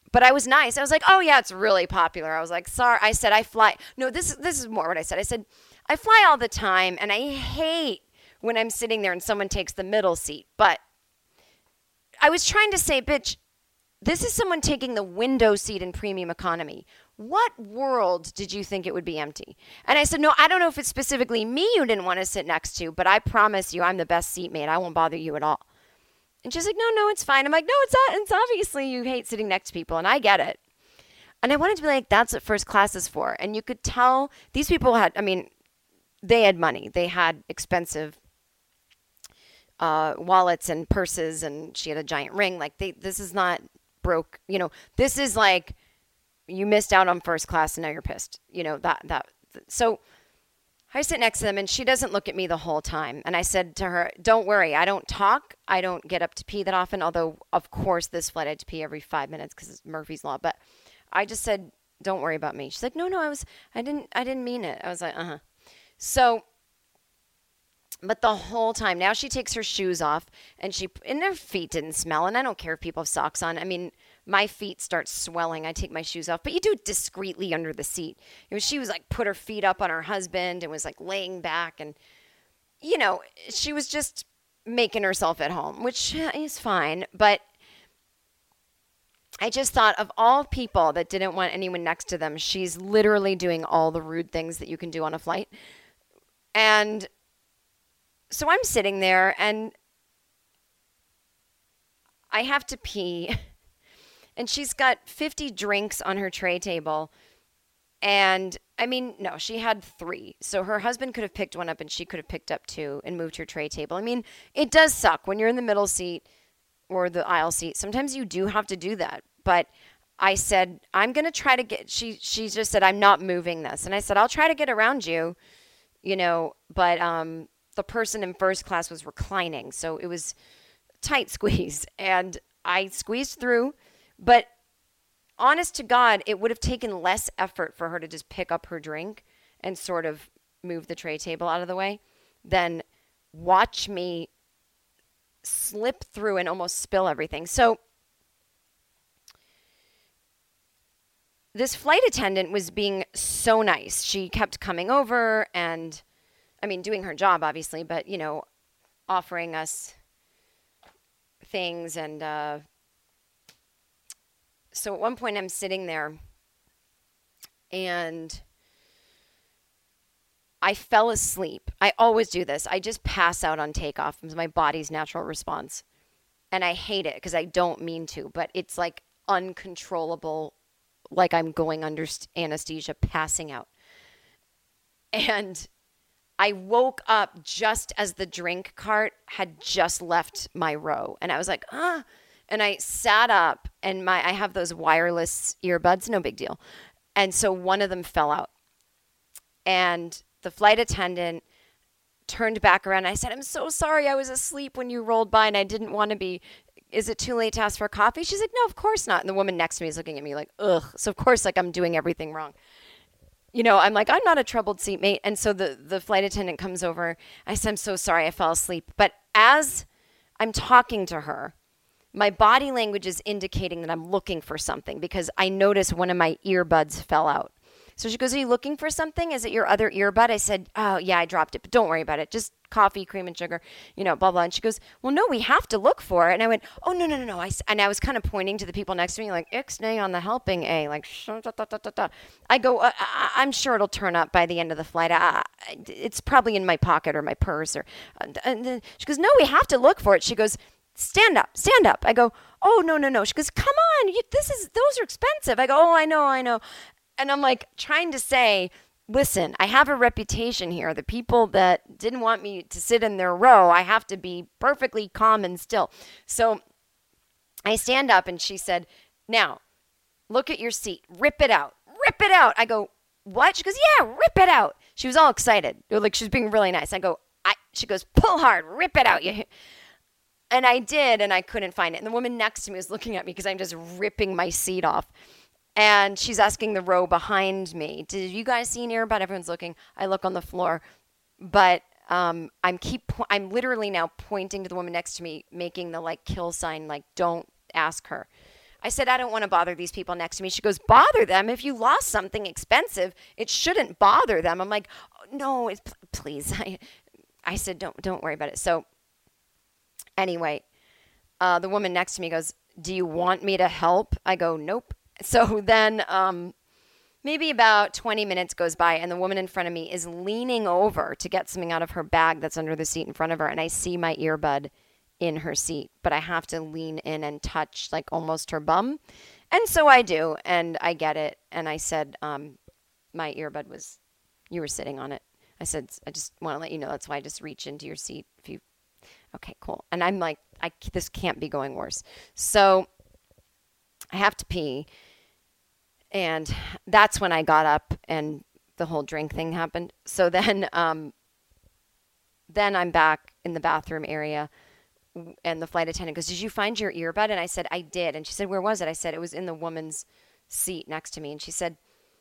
but I was nice. I was like, oh, yeah, it's really popular. I was like, sorry. I said, I fly. No, this, this is more what I said. I said, I fly all the time, and I hate when I'm sitting there and someone takes the middle seat. But I was trying to say, bitch, this is someone taking the window seat in premium economy. What world did you think it would be empty? And I said, no, I don't know if it's specifically me you didn't want to sit next to, but I promise you I'm the best seatmate. I won't bother you at all. And she's like, no, no, it's fine. I'm like, no, it's not. It's obviously you hate sitting next to people, and I get it. And I wanted to be like, that's what first class is for. And you could tell these people had, I mean, they had money. They had expensive uh, wallets and purses, and she had a giant ring. Like, they, this is not broke. You know, this is like, you missed out on first class and now you're pissed. You know, that, that. So I sit next to them and she doesn't look at me the whole time. And I said to her, don't worry. I don't talk. I don't get up to pee that often. Although, of course, this flight I had to pee every five minutes because it's Murphy's Law. But I just said, don't worry about me. She's like, no, no, I was, I didn't, I didn't mean it. I was like, uh-huh. So, but the whole time, now she takes her shoes off and she, and her feet didn't smell. And I don't care if people have socks on. I mean, my feet start swelling. I take my shoes off, but you do it discreetly under the seat. You know, she was like, put her feet up on her husband and was like laying back. And, you know, she was just making herself at home, which is fine. But I just thought of all people that didn't want anyone next to them, she's literally doing all the rude things that you can do on a flight. And so I'm sitting there and I have to pee. And she's got fifty drinks on her tray table. And I mean, no, she had three. So her husband could have picked one up and she could have picked up two and moved her tray table. I mean, it does suck when you're in the middle seat or the aisle seat. Sometimes you do have to do that. But I said, I'm going to try to get, she, she just said, I'm not moving this. And I said, I'll try to get around you, you know, but um, the person in first class was reclining. So it was tight squeeze. And I squeezed through. But honest to God, it would have taken less effort for her to just pick up her drink and sort of move the tray table out of the way than watch me slip through and almost spill everything. So this flight attendant was being so nice. She kept coming over and, I mean, doing her job, obviously, but, you know, offering us things and, uh, so at one point I'm sitting there and I fell asleep. I always do this. I just pass out on takeoff. It's my body's natural response. And I hate it because I don't mean to, but it's like uncontrollable, like I'm going under anesthesia, passing out. And I woke up just as the drink cart had just left my row. And I was like, ah. And I sat up and my I have those wireless earbuds, no big deal. And so one of them fell out. And the flight attendant turned back around. And I said, I'm so sorry. I was asleep when you rolled by and I didn't want to be. Is it too late to ask for a coffee? She's like, no, of course not. And the woman next to me is looking at me like, ugh. So of course, like I'm doing everything wrong. You know, I'm like, I'm not a troubled seatmate. And so the, the flight attendant comes over. I said, I'm so sorry. I fell asleep. But as I'm talking to her, my body language is indicating that I'm looking for something because I noticed one of my earbuds fell out. So she goes, are you looking for something? Is it your other earbud? I said, oh, yeah, I dropped it, but don't worry about it. Just coffee, cream and sugar, you know, blah, blah. And she goes, well, no, we have to look for it. And I went, oh, no, no, no, no. I, and I was kind of pointing to the people next to me like, ixnay on the helping A, like, da, da, da, da, da. I go, uh, I, I'm sure it'll turn up by the end of the flight. I, it's probably in my pocket or my purse. Or. And then she goes, no, we have to look for it. She goes, stand up, stand up. I go, oh, no, no, no. She goes, come on. You, this is, those are expensive. I go, oh, I know, I know. And I'm like trying to say, listen, I have a reputation here. The people that didn't want me to sit in their row, I have to be perfectly calm and still. So I stand up and she said, now, look at your seat. Rip it out. Rip it out. I go, what? She goes, yeah, rip it out. She was all excited. Like she was being really nice. I go, I. She goes, pull hard. Rip it out. You. And I did, and I couldn't find it. And the woman next to me was looking at me because I'm just ripping my seat off. And she's asking the row behind me, did you guys see an earbud? Everyone's looking. I look on the floor. But um, I'm keep. Po- I'm literally now pointing to the woman next to me, making the, like, kill sign, like, don't ask her. I said, I don't want to bother these people next to me. She goes, bother them? If you lost something expensive, it shouldn't bother them. I'm like, oh, no, it's, please. I, I said, don't, don't worry about it. So anyway, uh, the woman next to me goes, do you want me to help? I go, nope. So then um, maybe about twenty minutes goes by, and the woman in front of me is leaning over to get something out of her bag that's under the seat in front of her, and I see my earbud in her seat, but I have to lean in and touch like almost her bum. And so I do, and I get it. And I said, um, my earbud was, you were sitting on it. I said, I just want to let you know, that's why I just reach into your seat. If you, okay, cool. And I'm like, I, this can't be going worse. So I have to pee. And that's when I got up and the whole drink thing happened. So then, um, then I'm back in the bathroom area. And the flight attendant goes, did you find your earbud? And I said, I did. And she said, where was it? I said, it was in the woman's seat next to me. And she said,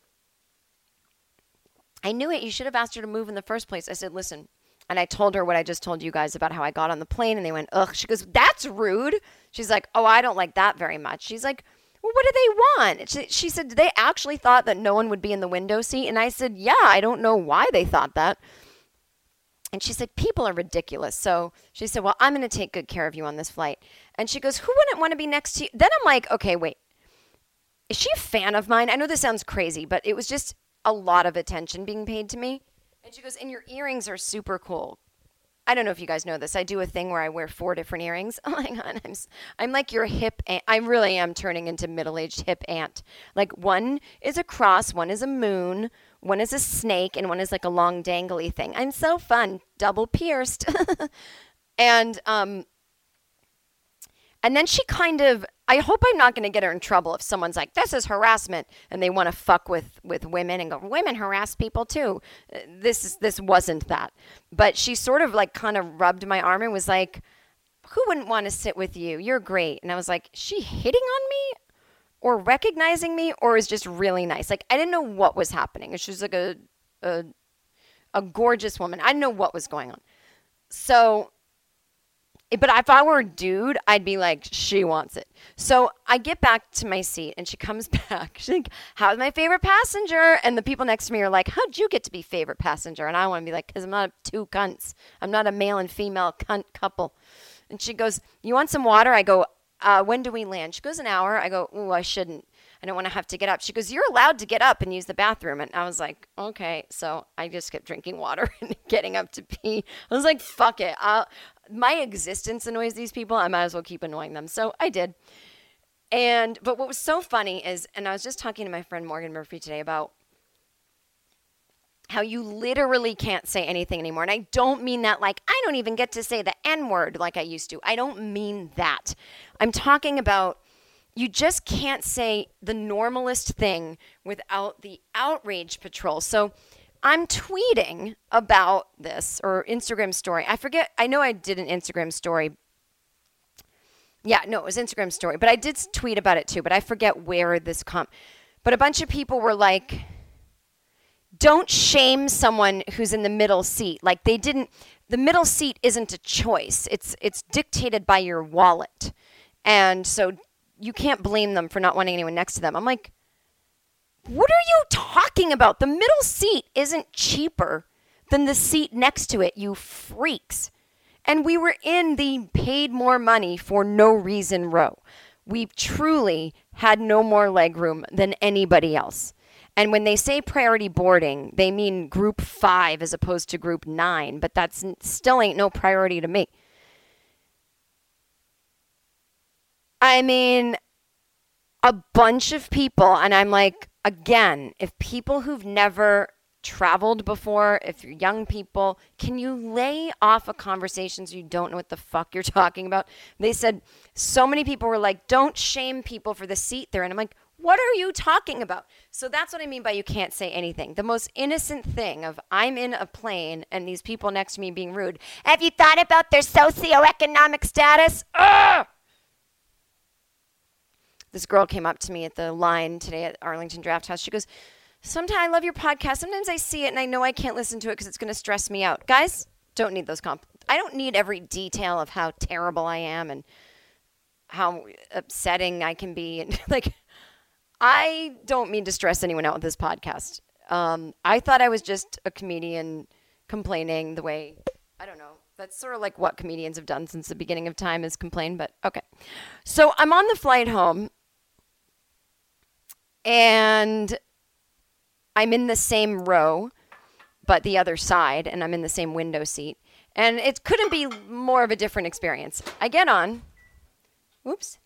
I knew it. You should have asked her to move in the first place. I said, listen. And I told her what I just told you guys about how I got on the plane. And they went, ugh. She goes, that's rude. She's like, oh, I don't like that very much. She's like, well, what do they want? She, she said, they actually thought that no one would be in the window seat. And I said, yeah, I don't know why they thought that. And she said, people are ridiculous. So she said, well, I'm going to take good care of you on this flight. And she goes, who wouldn't want to be next to you? Then I'm like, okay, wait. Is she a fan of mine? I know this sounds crazy, but it was just a lot of attention being paid to me. And she goes, and your earrings are super cool. I don't know if you guys know this. I do a thing where I wear four different earrings. Oh my God. I'm, I'm like your hip aunt. I really am turning into middle-aged hip aunt. Like one is a cross, one is a moon, one is a snake, and one is like a long dangly thing. I'm so fun. Double pierced. and, um, and then she kind of, I hope I'm not going to get her in trouble if someone's like, this is harassment, and they want to fuck with, with women and go, women harass people too. This is, this wasn't that. But she sort of like kind of rubbed my arm and was like, who wouldn't want to sit with you? You're great. And I was like, is she hitting on me or recognizing me or is just really nice? Like, I didn't know what was happening. She was like a, a, a gorgeous woman. I didn't know what was going on. So... But if I were a dude, I'd be like, she wants it. So I get back to my seat and she comes back. She's like, how's my favorite passenger? And the people next to me are like, how'd you get to be favorite passenger? And I want to be like, because I'm not two cunts. I'm not a male and female cunt couple. And she goes, you want some water? I go, uh, when do we land? She goes, an hour. I go, ooh, I shouldn't. I don't want to have to get up. She goes, you're allowed to get up and use the bathroom. And I was like, okay. So I just kept drinking water and getting up to pee. I was like, fuck it. I'll, my existence annoys these people. I might as well keep annoying them. So I did. And, but what was so funny is, and I was just talking to my friend Morgan Murphy today about how you literally can't say anything anymore. And I don't mean that like, I don't even get to say the N word like I used to. I don't mean that. I'm talking about you just can't say the normalest thing without the outrage patrol. So I'm tweeting about this or Instagram story. I forget. I know I did an Instagram story. Yeah, no, it was Instagram story, but I did tweet about it too, but I forget where this come. But a bunch of people were like, don't shame someone who's in the middle seat. Like they didn't, the middle seat isn't a choice. It's, it's dictated by your wallet. And so you can't blame them for not wanting anyone next to them. I'm like, what are you talking about? The middle seat isn't cheaper than the seat next to it, you freaks. And we were in the paid more money for no reason row. We truly had no more leg room than anybody else. And when they say priority boarding, they mean group five as opposed to group nine, but that's still ain't no priority to me. I mean, a bunch of people, and I'm like, again, if people who've never traveled before, if you're young people, can you lay off a conversation so you don't know what the fuck you're talking about? They said, so many people were like, don't shame people for the seat they're in. I'm like, what are you talking about? So that's what I mean by you can't say anything. The most innocent thing of I'm in a plane and these people next to me being rude. Have you thought about their socioeconomic status? Ugh! This girl came up to me at the line today at Arlington Draft House. She goes, sometimes I love your podcast. Sometimes I see it and I know I can't listen to it because it's going to stress me out. Guys, don't need those comp. I don't need every detail of how terrible I am. And how upsetting I can be. And like, I don't mean to stress anyone out with this podcast. Um, I thought I was just a comedian complaining the way, I don't know. That's sort of like what comedians have done since the beginning of time is complain, but okay. So I'm on the flight home and I'm in the same row, but the other side, and I'm in the same window seat. And it couldn't be more of a different experience. I get on. Whoops.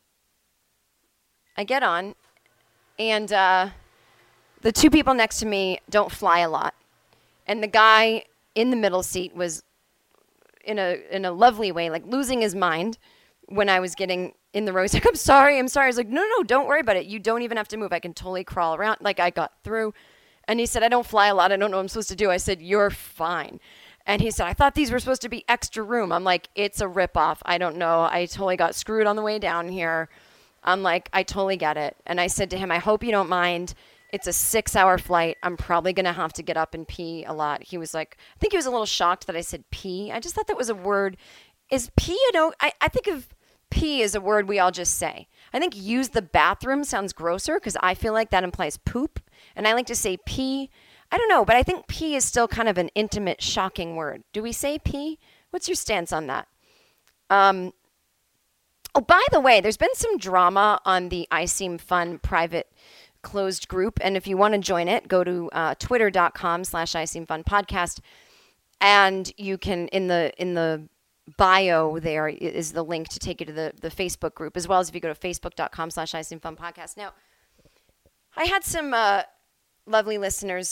I get on, and uh, the two people next to me don't fly a lot. And the guy in the middle seat was in a in a lovely way, like losing his mind when I was getting in the row. He's like, I'm sorry, I'm sorry. I was like, no, no, don't worry about it. You don't even have to move. I can totally crawl around. Like, I got through. And he said, I don't fly a lot. I don't know what I'm supposed to do. I said, you're fine. And he said, I thought these were supposed to be extra room. I'm like, it's a ripoff. I don't know. I totally got screwed on the way down here. I'm like, I totally get it. And I said to him, I hope you don't mind. It's a six-hour flight. I'm probably going to have to get up and pee a lot. He was like, I think he was a little shocked that I said pee. I just thought that was a word. Is pee, you know, I, I think of pee as a word we all just say. I think use the bathroom sounds grosser because I feel like that implies poop. And I like to say pee. I don't know, but I think pee is still kind of an intimate, shocking word. Do we say pee? What's your stance on that? Um, oh, by the way, there's been some drama on the I Seem Fun private closed group. And if you want to join it, go to uh, twitter.com slash I Seem Fun podcast. And you can, in the in the bio there is the link to take you to the, the Facebook group, as well as if you go to facebook.com slash I Seem Fun podcast. Now, I had some uh, lovely listeners.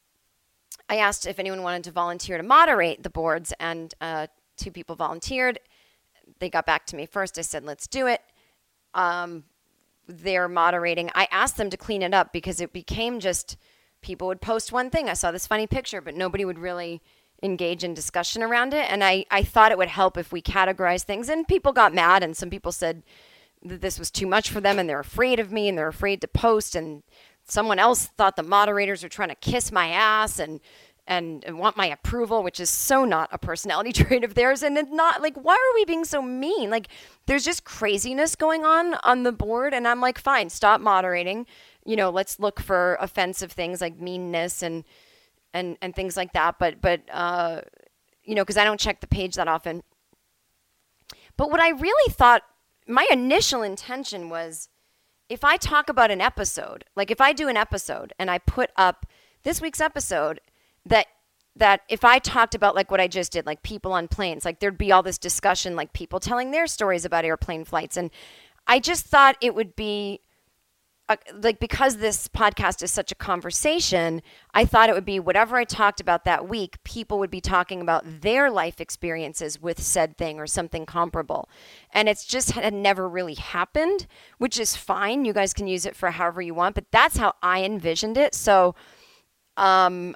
I asked if anyone wanted to volunteer to moderate the boards, and uh, two people volunteered. They got back to me first. I said, let's do it. Um, they're moderating. I asked them to clean it up because it became just people would post one thing. I saw this funny picture, but nobody would really engage in discussion around it. And I, I thought it would help if we categorize things. And people got mad, and some people said that this was too much for them, and they're afraid of me, and they're afraid to post. And someone else thought the moderators were trying to kiss my ass and, and and want my approval, which is so not a personality trait of theirs. And it's not like, why are we being so mean? Like, there's just craziness going on on the board. And I'm like, fine, stop moderating. You know, let's look for offensive things like meanness and and and things like that. But, but uh, you know, because I don't check the page that often. But what I really thought, my initial intention was, if I talk about an episode, like if I do an episode and I put up this week's episode, that that if I talked about like what I just did, like people on planes, like there'd be all this discussion, like people telling their stories about airplane flights. And I just thought it would be a, like, because this podcast is such a conversation, I thought it would be whatever I talked about that week, people would be talking about their life experiences with said thing or something comparable. And it's just had never really happened, which is fine. You guys can use it for however you want, but that's how I envisioned it. So, um,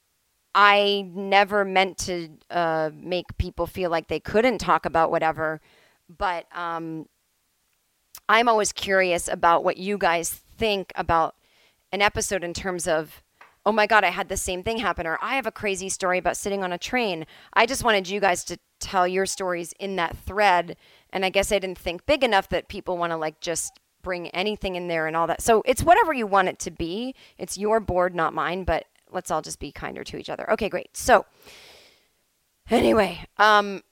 I never meant to uh, make people feel like they couldn't talk about whatever, but um, I'm always curious about what you guys think about an episode in terms of, oh my God, I had the same thing happen, or I have a crazy story about sitting on a train. I just wanted you guys to tell your stories in that thread, and I guess I didn't think big enough that people want to like just bring anything in there and all that. So it's whatever you want it to be. It's your board, not mine, but let's all just be kinder to each other. Okay, great. So anyway, um,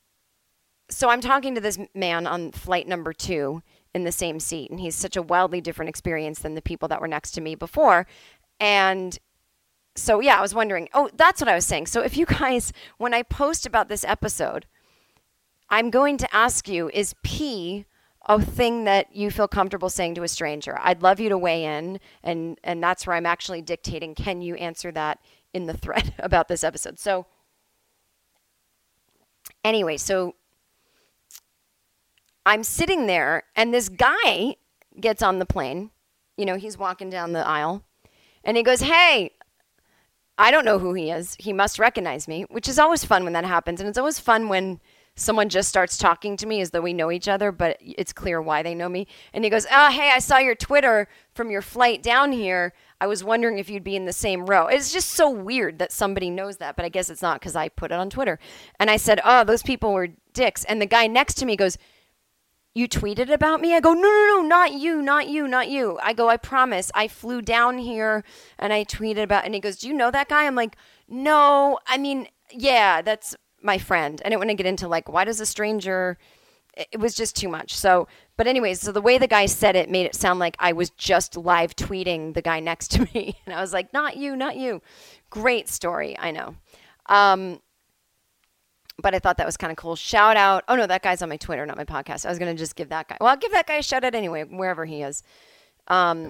so I'm talking to this man on flight number two in the same seat, and he's such a wildly different experience than the people that were next to me before. And so, yeah, I was wondering, oh, that's what I was saying. So if you guys, when I post about this episode, I'm going to ask you, is pee a thing that you feel comfortable saying to a stranger? I'd love you to weigh in, and and that's where I'm actually dictating, can you answer that in the thread about this episode? So anyway, so I'm sitting there, and this guy gets on the plane. You know, he's walking down the aisle, and he goes, hey, I don't know who he is. He must recognize me, which is always fun when that happens. And it's always fun when someone just starts talking to me as though we know each other, but it's clear why they know me. And he goes, oh, hey, I saw your Twitter from your flight down here. I was wondering if you'd be in the same row. It's just so weird that somebody knows that, but I guess it's not because I put it on Twitter. And I said, oh, those people were dicks. And the guy next to me goes, you tweeted about me? I go, no, no, no, not you, not you, not you. I go, I promise. I flew down here and I tweeted about, and he goes, do you know that guy? I'm like, no, I mean, yeah, that's my friend. I didn't want to get into like, why does a stranger, it was just too much. So, but anyways, so the way the guy said it made it sound like I was just live tweeting the guy next to me. And I was like, not you, not you. Great story. I know. Um, but I thought that was kind of cool. Shout out. Oh no, that guy's on my Twitter, not my podcast. I was going to just give that guy, well, I'll give that guy a shout out anyway, wherever he is. Um,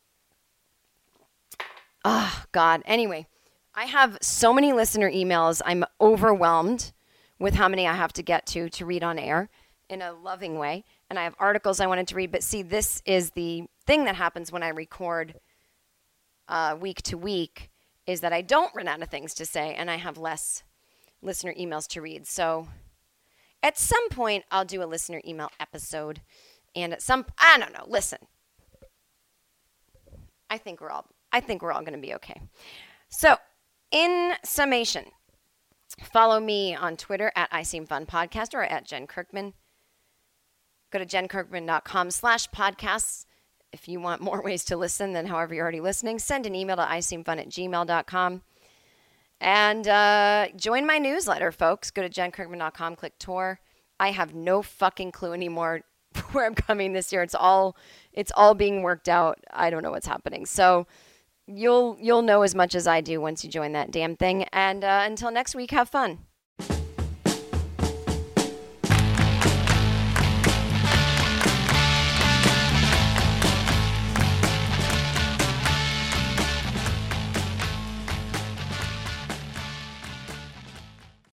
oh God. Anyway, I have so many listener emails. I'm overwhelmed with how many I have to get to, to read on air in a loving way. And I have articles I wanted to read, but see, this is the thing that happens when I record uh, week to week, is that I don't run out of things to say and I have less listener emails to read. So at some point I'll do a listener email episode, and at some, I don't know, listen, I think we're all, I think we're all going to be okay. So in summation, follow me on Twitter at I Seem Fun Podcast or at Jen Kirkman. Go to jenkirkman.com slash podcasts if you want more ways to listen than however you're already listening. Send an email to iseemfun at gmail dot com. And uh, join my newsletter, folks. Go to jenkirkman dot com, click tour. I have no fucking clue anymore where I'm coming this year. It's all it's all being worked out. I don't know what's happening. So you'll you'll know as much as I do once you join that damn thing. And uh, until next week, have fun.